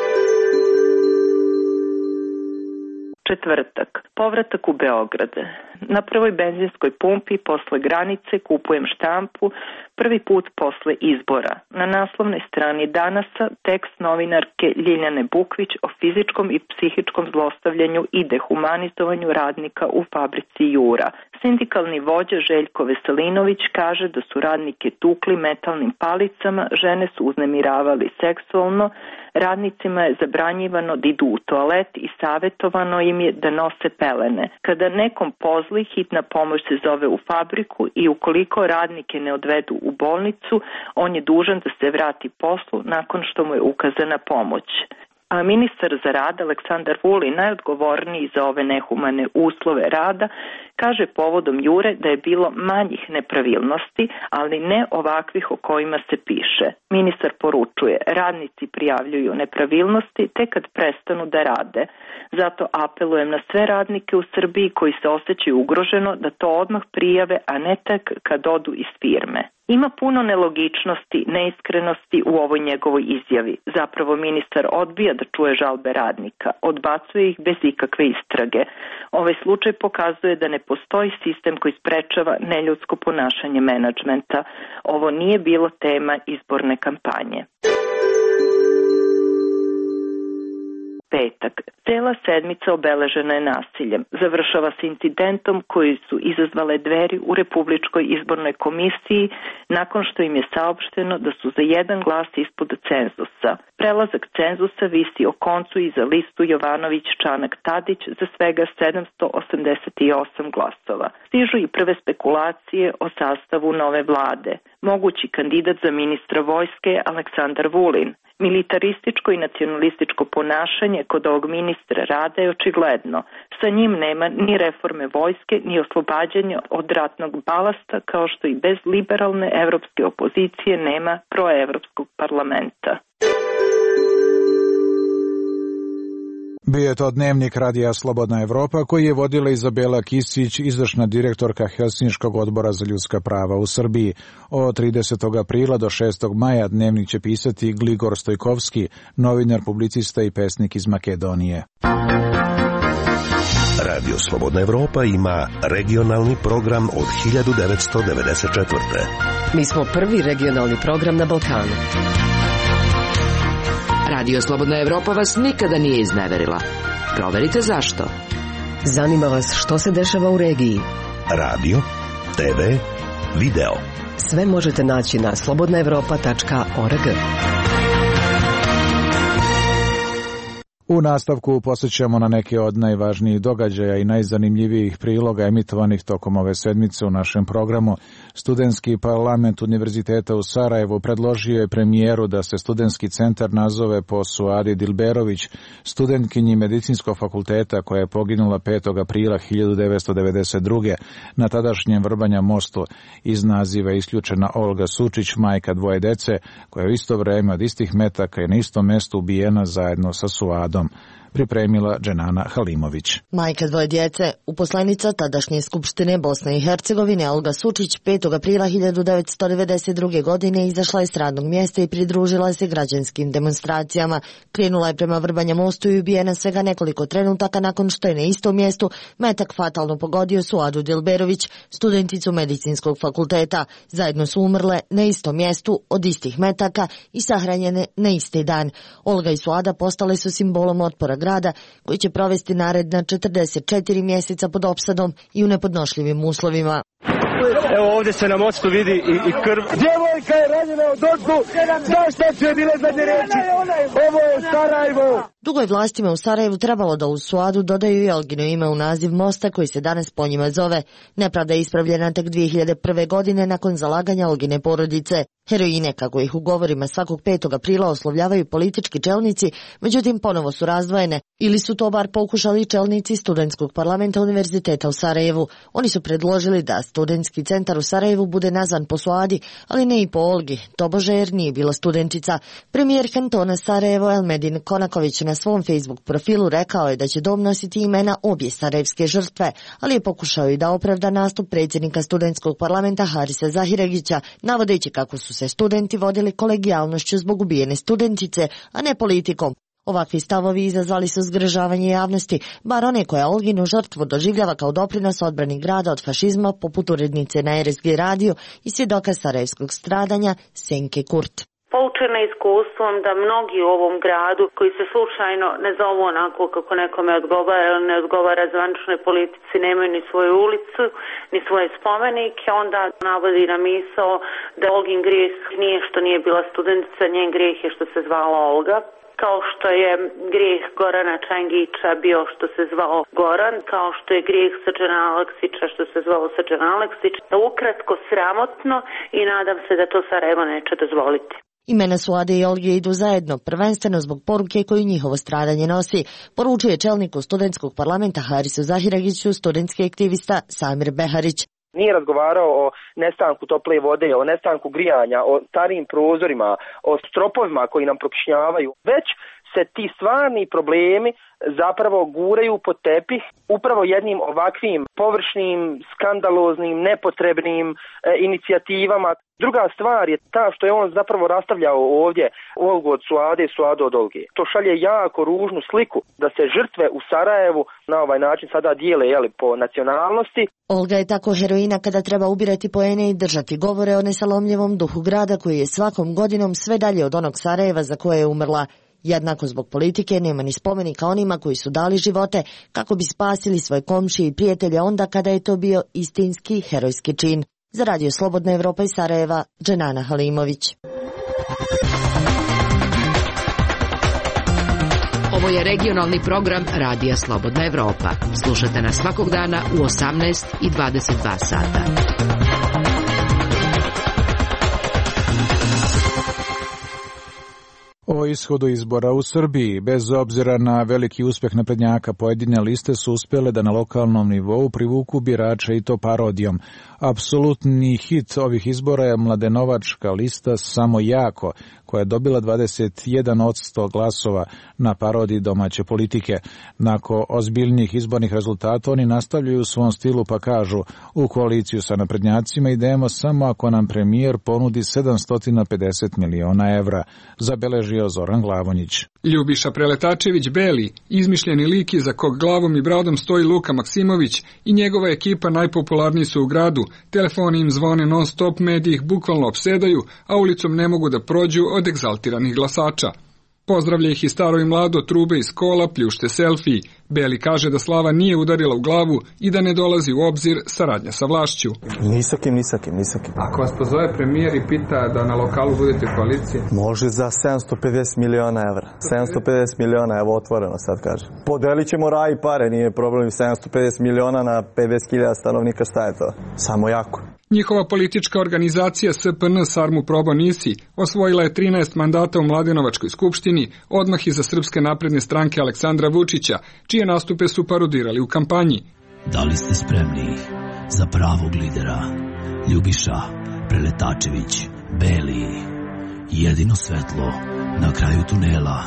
Četvrtak. Povratak u Beograd. Na prvoj benzinskoj pumpi posle granice kupujem štampu, prvi put posle izbora. Na naslovnoj strani Danasa tekst novinarke Ljiljane Bukvić o fizičkom i psihičkom zlostavljanju i dehumanizovanju radnika u fabrici Jura. Sindikalni vođa Željko Veselinović kaže da su radnike tukli metalnim palicama, žene su uznemiravali seksualno, radnicima je zabranjivano da idu u toalet i savjetovano im je da nose pelene. Kada nekom pozli, hitna pomoć se zove u fabriku i ukoliko radnike ne odvedu u bolnicu, on je dužan da se vrati poslu nakon što mu je ukazana pomoć. A ministar za rad Aleksandar Vulin, najodgovorniji za ove nehumane uslove rada, kaže povodom Jure da je bilo manjih nepravilnosti, ali ne ovakvih o kojima se piše. Ministar poručuje, radnici prijavljuju nepravilnosti tek kad prestanu da rade. Zato apelujem na sve radnike u Srbiji koji se osjećaju ugroženo da to odmah prijave, a ne tek kad odu iz firme. Ima puno nelogičnosti, neiskrenosti u ovoj njegovoj izjavi. Zapravo ministar odbija da čuje žalbe radnika, odbacuje ih bez ikakve istrage. Ovaj slučaj pokazuje da ne postoji sistem koji sprečava neljudsko ponašanje menadžmenta. Ovo nije bilo tema izborne kampanje. petak. Cela sedmica obeležena je nasiljem. Završava se incidentom koji su izazvale dveri u Republičkoj izbornoj komisiji nakon što im je saopšteno da su za jedan glas ispod cenzusa. Prelazak cenzusa visi o koncu i za listu Jovanović-Čanak-Tadić za svega 788 glasova. Stižu i prve spekulacije o sastavu nove vlade. Mogući kandidat za ministra vojske Aleksandar Vulin. Militarističko i nacionalističko ponašanje kod ovog ministra rada je očigledno. Sa njim nema ni reforme vojske, ni oslobađanja od ratnog balasta, kao što i bez liberalne evropske opozicije nema proevropskog parlamenta. Bio je to dnevnik Radija Slobodna Evropa koji je vodila Izabela Kisić, izvršna direktorka Helsinškog odbora za ljudska prava u Srbiji. Od 30. aprila do 6. maja dnevnik će pisati Gligor Stojkovski, novinar, publicista i pesnik iz Makedonije. Radio Slobodna Evropa ima regionalni program od 1994. Mi smo prvi regionalni program na Balkanu. Radio Slobodna Evropa vas nikada nije izneverila. Proverite zašto. Zanima vas što se dešava u regiji. Radio, TV, video. Sve možete naći na slobodnaevropa.org. U nastavku posjećamo na neke od najvažnijih događaja i najzanimljivijih priloga emitovanih tokom ove sedmice u našem programu. Studentski parlament Univerziteta u Sarajevu predložio je premijeru da se studentski centar nazove po Suadi Dilberović, studentkinji Medicinskog fakulteta koja je poginula 5. aprila 1992. na tadašnjem Vrbanja mostu. Iz naziva je isključena Olga Sučić, majka dvoje dece, koja je u isto vreme od istih metaka i na istom mestu ubijena zajedno sa Suadom. Pripremila Dženana Halimović. Majka dvoje djece, uposlenica tadašnje Skupštine Bosne i Hercegovine Olga Sučić 5. aprila 1992. godine izašla je s radnog mjesta i pridružila se građanskim demonstracijama. Krenula je prema Vrbanja mostu i ubijena svega nekoliko trenutaka nakon što je na istom mjestu metak fatalno pogodio Suadu Dilberović, studenticu Medicinskog fakulteta. Zajedno su umrle na istom mjestu od istih metaka i sahranjene na isti dan. Olga i Suada postale su simbolom otpora grada koji će provesti naredna 44 mjeseca pod opsadom i u nepodnošljivim uslovima. Evo ovdje se na mostu vidi i krv. Djevojka je ranjena u dosku. Zašto su je bile zadnje reči? Ovo je Sarajevo. Dugo je vlastima u Sarajevu trebalo da u Suadu dodaju i Olgino ime u naziv mosta koji se danas po njima zove. Nepravda je ispravljena tek 2001. godine nakon zalaganja Olgine porodice. Heroine, kako ih u govorima svakog 5. aprila oslovljavaju politički čelnici, međutim ponovo su razdvojene, ili su to bar pokušali čelnici studentskog parlamenta Univerziteta u Sarajevu. Oni su predložili da studentski centar u Sarajevu bude nazvan po Suadi, ali ne i po Olgi, tobože jer nije bila studentica. Premijer kantona Sarajevo Elmedin Konaković na svom Facebook profilu rekao je da će dom nositi imena obje sarajevske žrtve, ali je pokušao i da opravda nastup predsjednika studentskog parlamenta Harisa Zahiregića, navodeći kako su se studenti vodili kolegijalnošću zbog ubijene studentice, a ne politikom. Ovakvi stavovi izazvali su zgražavanje javnosti, bar one koja Olginu žrtvu doživljava kao doprinos odbrani grada od fašizma, poput urednice na RSG radio i svjedoka sarajevskog stradanja Senke Kurt. Poučena iskustvom da mnogi u ovom gradu koji se slučajno ne zovu onako kako nekome odgovara ili ne odgovara zvaničnoj politici, nemaju ni svoju ulicu, ni svoje spomenike, onda navodi na misao da Olgin grijeh nije što nije bila studentica, njen grijeh je što se zvala Olga. Kao što je grijeh Gorana Čangića bio što se zvao Goran, kao što je grijeh Srđana Aleksića što se zvao Srđan Aleksić. Ukratko sramotno i nadam se da to Sarajevo neće dozvoliti. Imena Suade i Olge idu zajedno, prvenstveno zbog poruke koju njihovo stradanje nosi, poručuje čelniku studentskog parlamenta Harisu Zahiregiću studentski aktivista Samir Beharić. Nije razgovarao o nestanku tople vode, o nestanku grijanja, o starijim prozorima, o stropovima koji nam prokišnjavaju, već se ti stvarni problemi zapravo guraju pod tepih upravo jednim ovakvim površnim, skandaloznim, nepotrebnim inicijativama. Druga stvar je ta što je on zapravo rastavljao ovdje Olgu od Suade i Suadu od Olge. To šalje jako ružnu sliku da se žrtve u Sarajevu na ovaj način sada dijele po nacionalnosti. Olga je tako heroina kada treba ubirati poene i držati govore o nesalomljivom duhu grada koji je svakom godinom sve dalje od onog Sarajeva za koje je umrla. Jednako zbog politike nema ni spomenika onima koji su dali živote kako bi spasili svoje komšije i prijatelje onda kada je to bio istinski herojski čin. Za Radio Slobodna Evropa iz Sarajeva, Dženana Halimović. Ovo je regionalni program Radija Slobodna Evropa. Slušajte nas svakog dana u 18 i 22 sata. O ishodu izbora u Srbiji, bez obzira na veliki uspeh naprednjaka, pojedine liste su uspjele da na lokalnom nivou privuku birače i to parodijom. Apsolutni hit ovih izbora je mladenovačka lista Samo jako, koja je dobila 21% glasova na parodiji domaće politike. Nakon ozbiljnih izbornih rezultata oni nastavljaju u svom stilu pa kažu: u koaliciju sa naprednjacima idemo samo ako nam premijer ponudi 750 miliona evra, zabeležio Zoran Glavonjić. Ljubiša Preletačević Beli, izmišljeni lik iza kog glavom i bradom stoji Luka Maksimović i njegova ekipa najpopularniji su u gradu. Telefoni im zvone non stop, mediji ih bukvalno opsedaju, a ulicom ne mogu da prođu od egzaltiranih glasača. Pozdravlja ih i staro i mlado, trube iz kola, pljušte selfiji. Beli kaže da slava nije udarila u glavu i da ne dolazi u obzir saradnja sa vlašću. Ni sa kim. Ako vas pozove premijer i pita da na lokalu budete koalicije? Može za 750 miliona evra. 750 miliona, evo otvoreno sad kaže. Podelit ćemo raj i pare, nije problem. 750 miliona na 50.000 stanovnika, šta je to? Samo jako. Njihova politička organizacija SPN Sarmu Probo Nisi osvojila je 13 mandata u Mladenovačkoj skupštini, odmah iza Srpske napredne stranke Aleksandra Vučića, čije nastupe su parodirali u kampanji. Da li ste spremni za pravog lidera? Ljubiša Preletačević Beli, jedino svetlo na kraju tunela.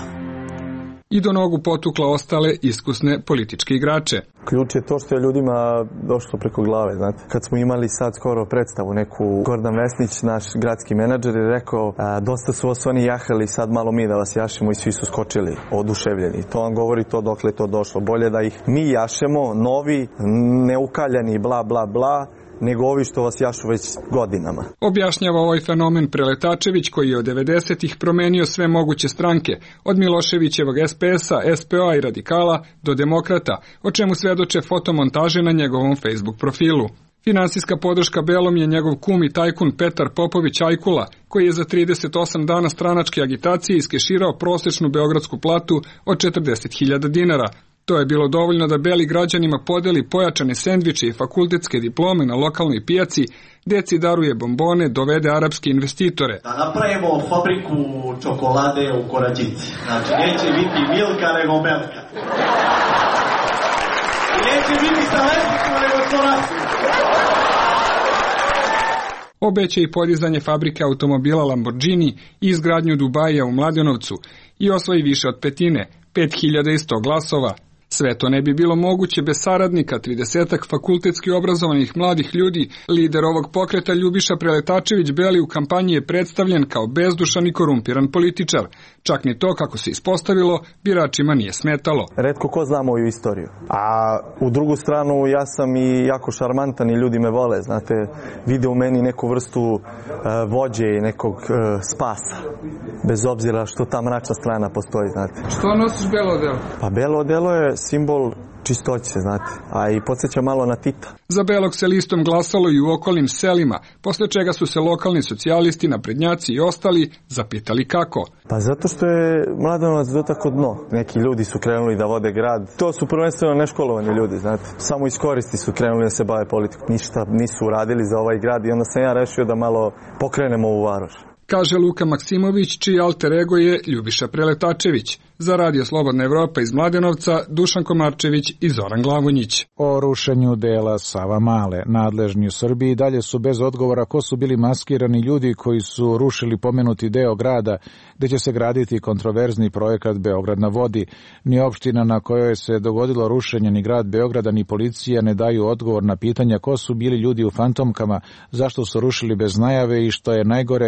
I do nogu potukla ostale iskusne političke igrače. Ključ je to što je ljudima došlo preko glave, znate. Kad smo imali sad skoro predstavu neku, Gordan Vesnić, naš gradski menadžer, je rekao dosta su vas oni jahali, sad malo mi da vas jašemo, i svi su skočili, oduševljeni. To vam govori to dokle je to došlo. Bolje da ih mi jašemo, novi, neukaljani, bla bla bla, nego ovi što vas jašu već godinama. Objašnjava ovaj fenomen Preletačević, koji je od 90-ih promenio sve moguće stranke, od Miloševićevog SPS-a, SPO-a i Radikala do Demokrata, o čemu svedoče fotomontaže na njegovom Facebook profilu. Finansijska podrška Belom je njegov kum i tajkun Petar Popović Ajkula, koji je za 38 dana stranačke agitacije iskeširao prosečnu beogradsku platu od 40.000 dinara. To je bilo dovoljno da Beli građanima podeli pojačane sendviče i fakultetske diplome na lokalnoj pijaci, deci daruje bombone, dovede arapske investitore. Da napravimo fabriku čokolade u Korađici. Znači, neće biti Milka nego Melka. I neće biti sa Lesikom nego Soracu. Obeća i podizanje fabrike automobila Lamborghini i izgradnju Dubaija u Mladenovcu i osvoji više od petine, 5100 glasova. Sve to ne bi bilo moguće bez saradnika, 30-ak fakultetski obrazovanih mladih ljudi. Lider ovog pokreta Ljubiša Preletačević Beli u kampanji je predstavljen kao bezdušan i korumpiran političar. Čak ni to, kako se ispostavilo, biračima nije smetalo. Retko ko zna moju istoriju. A u drugu stranu ja sam i jako šarmantan i ljudi me vole. Znate, vide u meni neku vrstu vođe i nekog spasa. Bez obzira što ta mračna strana postoji, znate. Što nosiš belo odelo? Pa belo odelo je simbol čistoće, znate, a i podsjeća malo na Tita. Za Belog se listom glasalo i u okolnim selima, posle čega su se lokalni socijalisti, naprednjaci i ostali zapitali kako. Pa zato što je Mladenovac dotakao dno. Neki ljudi su krenuli da vode grad. To su prvenstveno neškolovani ljudi, znate. Samo iz koristi su krenuli da se bave politikom. Ništa nisu uradili za ovaj grad i onda sam ja rešio da malo pokrenemo ovu varoš. Kaže Luka Maksimović, čiji alter ego je Ljubiša Preletačević. Za Radio Slobodna Evropa iz Mladenovca, Dušan Komarčević i Zoran Glavonjić. O rušenju dela Savamale. Nadležni u Srbiji dalje su bez odgovora ko su bili maskirani ljudi koji su rušili pomenuti deo grada gde će se graditi kontroverzni projekat Beograd na vodi. Ni opština na kojoj se dogodilo rušenje, ni grad Beograda, ni policija ne daju odgovor na pitanja ko su bili ljudi u fantomkama, zašto su rušili bez najave i što je najgore kako su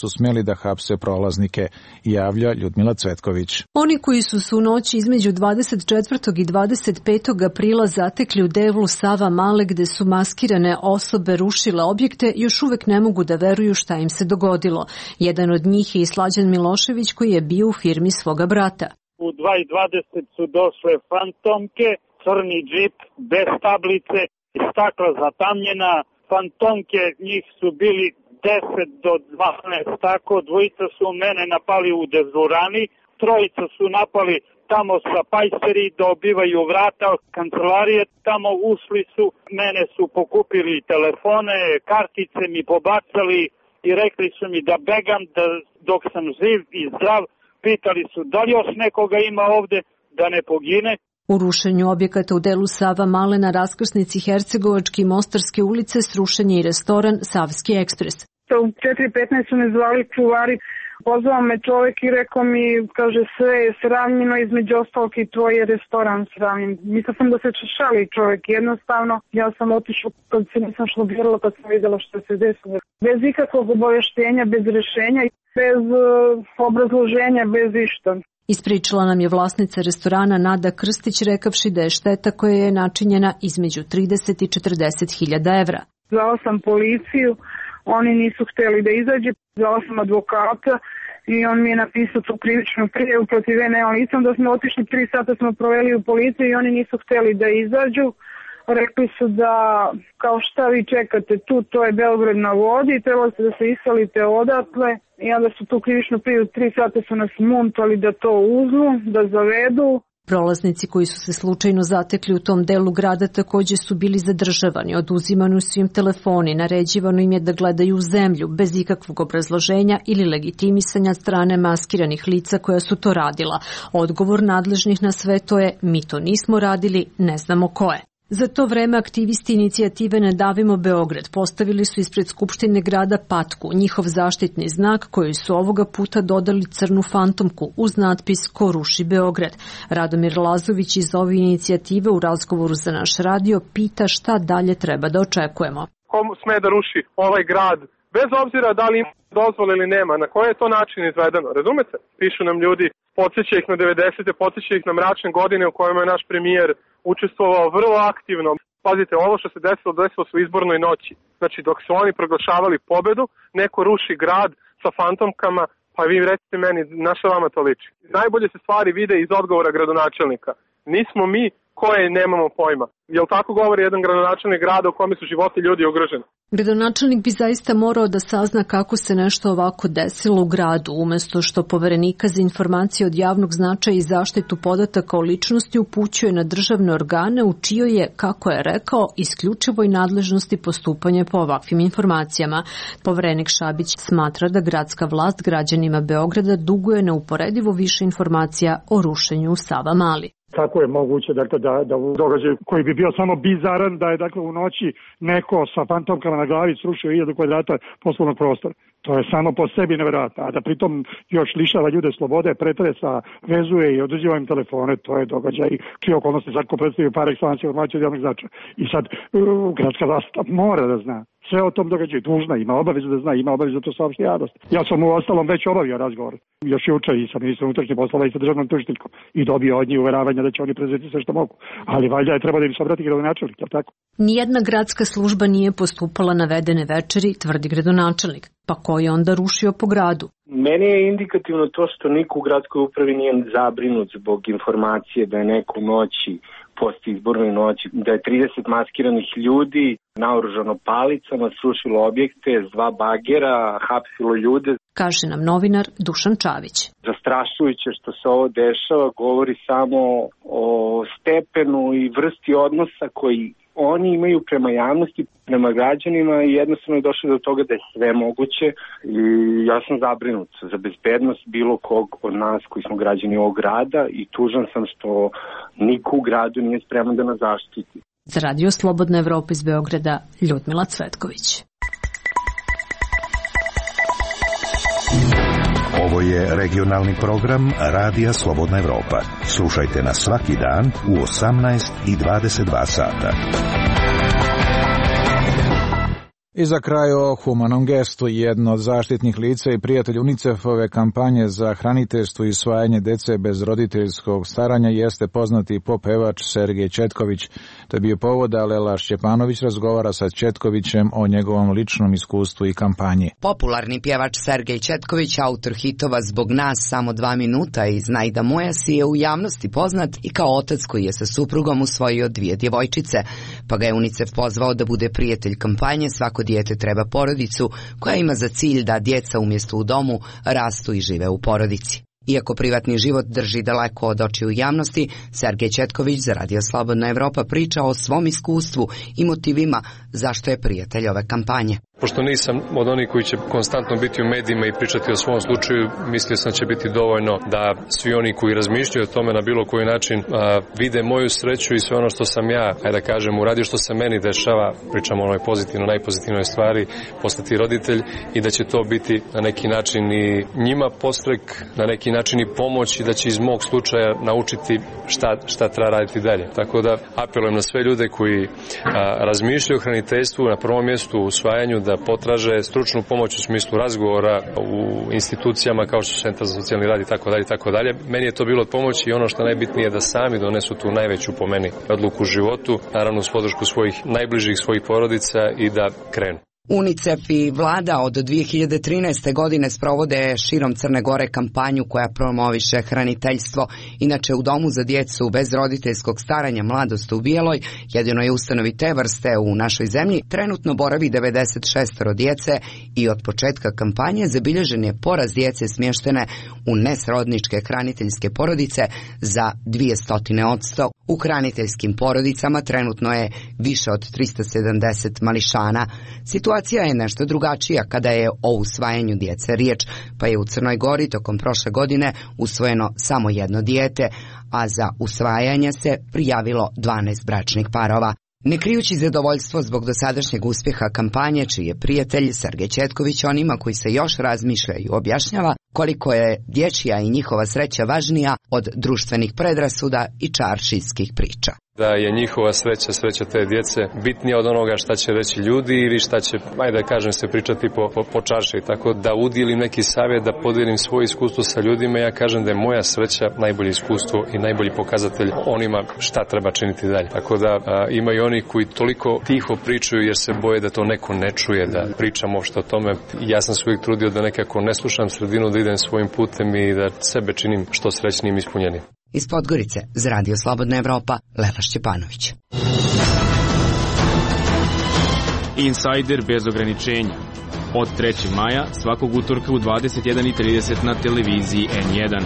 smeli da hapse prolaznike, javlja Ljudmila Cvetković. Oni koji su u noći između 24. i 25. aprila zatekli u delu Sava Male gde su maskirane osobe rušile objekte, još uvek ne mogu da veruju šta im se dogodilo. Jedan od njih je i Slađan Milošević koji je bio u firmi svoga brata. U 2:20 su došle fantomke, crni džip, bez tablice, stakla zatamnjena. Fantomke, njih su bili 10 do 12, tako, dvojica su mene napali u dezurani, trojica su napali tamo sa pajseri, dobivaju vrata kancelarije, tamo ušli su, mene su pokupili telefone, kartice mi pobacali i rekli su mi da begam dok sam živ i zdrav. Pitali su da li još nekoga ima ovde da ne pogine. U rušenju objekata u delu Sava Male na raskrsnici Hercegovačke i Mostarske ulice srušen je i restoran Savski ekspres. U 4:15 su me zvali čuvari, pozvao me čovjek i rekao mi, kaže, sve je sravnjeno, između ostalog i tvoj je restoran sravnjen. Mislila sam da se šali čovjek, jednostavno ja sam otišla kad se nisam šlogirala, kad sam vidjela što se desilo. Bez ikakvog obavještenja, bez rješenja, bez obrazloženja, bez išta. Ispričala nam je vlasnica restorana Nada Krstić rekavši da je šteta koja je načinjena između 30 i 40.000 evra. Zvala sam policiju, oni nisu htjeli da izađe, zvala sam advokata i on mi je napisao tu krivičnu prijavu protiv mene licom, da smo otišli 3 sata smo proveli u policiju i oni nisu htjeli da izađu. Rekli su da kao šta vi čekate tu, to je Beograd na vodi, trebali ste da se iselite odatle i onda su tu krivičnu prijavu 3 sata su nas muntali da to uzmu, da zavedu. Prolaznici koji su se slučajno zatekli u tom delu grada također su bili zadržavani, oduzimani su im telefoni, naređivano im je da gledaju u zemlju bez ikakvog obrazloženja ili legitimisanja strane maskiranih lica koja su to radila. Odgovor nadležnih na sve to je: mi to nismo radili, ne znamo ko je. Za to vreme aktivisti inicijative Ne davimo Beograd postavili su ispred Skupštine grada patku, njihov zaštitni znak koji su ovoga puta dodali crnu fantomku uz natpis Ko ruši Beograd. Radomir Lazović iz ove inicijative u razgovoru za naš radio pita šta dalje treba da očekujemo. Ko sme da ruši ovaj grad, bez obzira da li ima dozvole ili nema, na koji je to način izvedeno, razumete? Pišu nam ljudi, podsjeća ih na 90. podsjeća ih na mračne godine u kojima je naš premijer učestvovao vrlo aktivno. Pazite, ovo što se desilo su u izbornoj noći. Znači, dok su oni proglašavali pobedu, neko ruši grad sa fantomkama, pa vi recite meni, na što vama to liči? Najbolje se stvari vide iz odgovora gradonačelnika. Nismo mi koje nemamo pojma. Jel tako govori jedan gradonačelnik grada u kome su životi ljudi ugroženi? Gradonačelnik bi zaista morao da sazna kako se nešto ovako desilo u gradu, umesto što Poverenika za informacije od javnog značaja i zaštitu podataka o ličnosti upućuje na državne organe u čijoj je, kako je rekao, isključivoj nadležnosti postupanje po ovakvim informacijama. Poverenik Šabić smatra da gradska vlast građanima Beograda duguje neuporedivo više informacija o rušenju u Sava Mali. Kako je moguće da u događaju koji bi bio samo bizaran da je u noći neko sa fantomkama na glavi srušio 1000 kvadrata poslovnog prostora. To je samo po sebi nevjerojatno, a da pritom još lišava ljude slobode, pretresa, vezuje i oduzima im telefone, to je događaj čije okolnosti sad ko predstavio par excellence informacije od javnog značaja. I sad gradska vlast mora da zna sve o tom događaju, dužna, ima obavezu da zna, ima obavezu da to saopšti javnost. Ja sam u ostalom već obavio razgovor, još juče i sa ministrom unutrašnjih poslova i sa državnom tužiteljkom i dobio od njih uveravanja da će oni prezeti sve što mogu. Ali valjda je treba da im se obrati gradonačelnik, je li tako? Nijedna gradska služba nije postupala navedene večeri, tvrdi gradonačelnik. Pa ko je onda rušio po gradu? Meni je indikativno to što niko u gradskoj upravi nije zabrinut zbog informacije da je neko u noći, post izbornoj noći, da je 30 maskiranih ljudi naoružano palicama srušilo objekte s 2 bagera, hapsilo ljude. Kaže nam novinar Dušan Čavić. Zastrašujuće što se ovo dešava govori samo o stepenu i vrsti odnosa koji oni imaju prema javnosti, prema građanima i jednostavno je došlo do toga da je sve moguće i ja sam zabrinut za bezbednost bilo kog od nas koji smo građani ovog grada i tužan sam što niko u gradu nije spreman da nas zaštiti. Za Radio Slobodna Evropa iz Beograda, Ljudmila Cvetković. Ovo je regionalni program Radija Slobodna Evropa. Slušajte nas svaki dan u 18 i 22 sata. I za kraj o humanom gestu. Jedno od zaštitnih lica i prijatelj UNICEF-ove kampanje za hraniteljstvo i usvajanje dece bez roditeljskog staranja jeste poznati pop-pevač Sergej Četković. To je bio povod da Lela Šćepanović razgovara sa Četkovićem o njegovom ličnom iskustvu i kampanji. Popularni pjevač Sergej Četković, autor hitova Zbog nas, Samo 2 minuta i Znaj da moja si, je u javnosti poznat i kao otac koji je sa suprugom usvojio 2 djevojčice, pa ga je UNICEF pozvao da bude prijatelj kampanje Svako dijete treba porodicu, koja ima za cilj da djeca umjesto u domu rastu i žive u porodici. Iako privatni život drži daleko od očiju javnosti, Sergej Četković za Radio Slobodna Evropa priča o svom iskustvu i motivima zašto je prijatelj ove kampanje. Pošto nisam od onih koji će konstantno biti u medijima i pričati o svom slučaju, mislio sam će biti dovoljno da svi oni koji razmišljaju o tome na bilo koji način vide moju sreću i sve ono što sam ja, da kažem, uradio, što se meni dešava, pričamo o onoj pozitivnoj, najpozitivnoj stvari, postati roditelj, i da će to biti na neki način i njima podstrek, na neki način i pomoć, i da će iz mog slučaja naučiti šta treba raditi dalje. Tako da apelujem na sve ljude koji razmišljaju o hraniteljstvu, na prvom mjestu u usvajanju, da potraže stručnu pomoć u smislu razgovora u institucijama kao što su Centar za socijalni rad i tako dalje. Meni je to bilo od pomoći, i ono što najbitnije je da sami donesu tu najveću, po meni, odluku u životu, naravno uz podršku svojih najbližih, svojih porodica, i da krenu. UNICEF i vlada od 2013. godine sprovode širom Crne Gore kampanju koja promoviše hraniteljstvo. Inače, u Domu za djecu bez roditeljskog staranja Mladost u Bijeloj, jedinoj ustanovi te vrste u našoj zemlji, trenutno boravi 96 djece i od početka kampanje zabilježen je porast djece smještene u nesrodničke hraniteljske porodice za 200%. U hraniteljskim porodicama trenutno je više od 370 mališana. Situacija je nešto drugačija kada je o usvajanju djece riječ, pa je u Crnoj Gori tokom prošle godine usvojeno samo 1 dijete, a za usvajanje se prijavilo 12 bračnih parova. Ne krijući zadovoljstvo zbog dosadašnjeg uspjeha kampanje, čiji je prijatelj Sergej Četković onima koji se još razmišljaju objašnjava koliko je dječja i njihova sreća važnija od društvenih predrasuda i čaršijskih priča. Da je njihova sreća te djece bitnija od onoga šta će reći ljudi ili šta će, da kažem, se pričati po čarši. Tako da udijelim neki savjet, da podijelim svoje iskustvo sa ljudima, ja kažem da je moja sreća najbolje iskustvo i najbolji pokazatelj onima šta treba činiti dalje. Tako da ima i oni koji toliko tiho pričaju jer se boje da to neko ne čuje, da pričamo što o tome. Ja sam se uvijek trudio da nekako ne slušam sredinu, da idem svojim putem i da sebe činim što srećnijim i ispunjenim. Iz Podgorice za Radio Slobodna Evropa, Lela Šćepanović. Insider bez ograničenja. Od 3. maja svakog utorka u 21:30 na televiziji N1.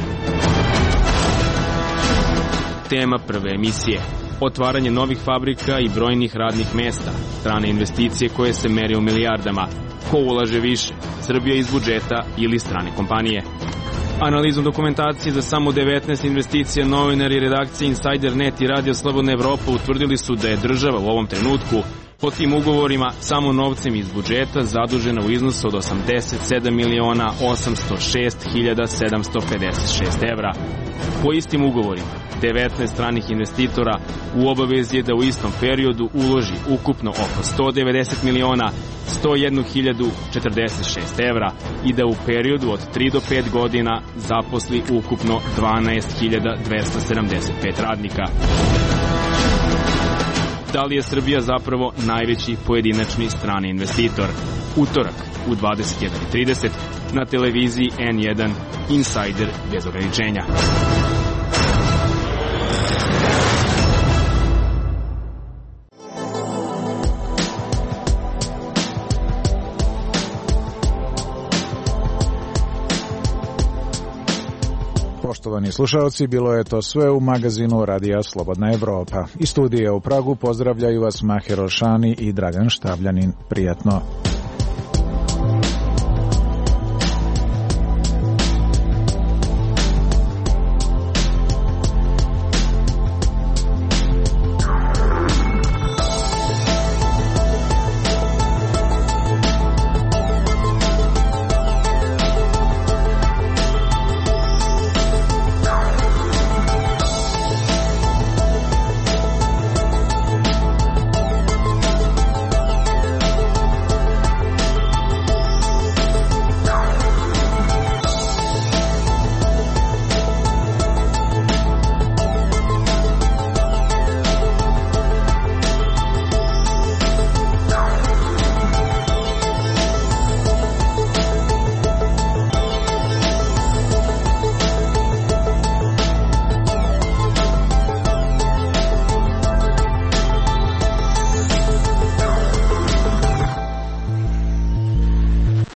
Tema prve emisije: otvaranje novih fabrika i brojnih radnih mesta, strane investicije koje se mere u milijardama. Ko ulaže više, Srbija iz budžeta ili strane kompanije? Analizom dokumentacije za samo 19 investicija, novinari redakcije Insider.net i Radio Slobodna Evropa utvrdili su da je država u ovom trenutku po tim ugovorima samo novcem iz budžeta zadužena u iznosu od 87.806.756 evra. Po istim ugovorima, 19 stranih investitora u obavezi je da u istom periodu uloži ukupno oko 190.101.046 evra i da u periodu od 3 do 5 godina zaposli ukupno 12.275 radnika. Da li je Srbija zapravo najveći pojedinačni strani investitor? Utorak u 21:30 na televiziji N1, Insider bez ograničenja. Poštovani slušalci, bilo je to sve u magazinu Radija Slobodna Evropa. Iz studija u Pragu pozdravljaju vas Maher Olšani i Dragan Štavljanin. Prijatno.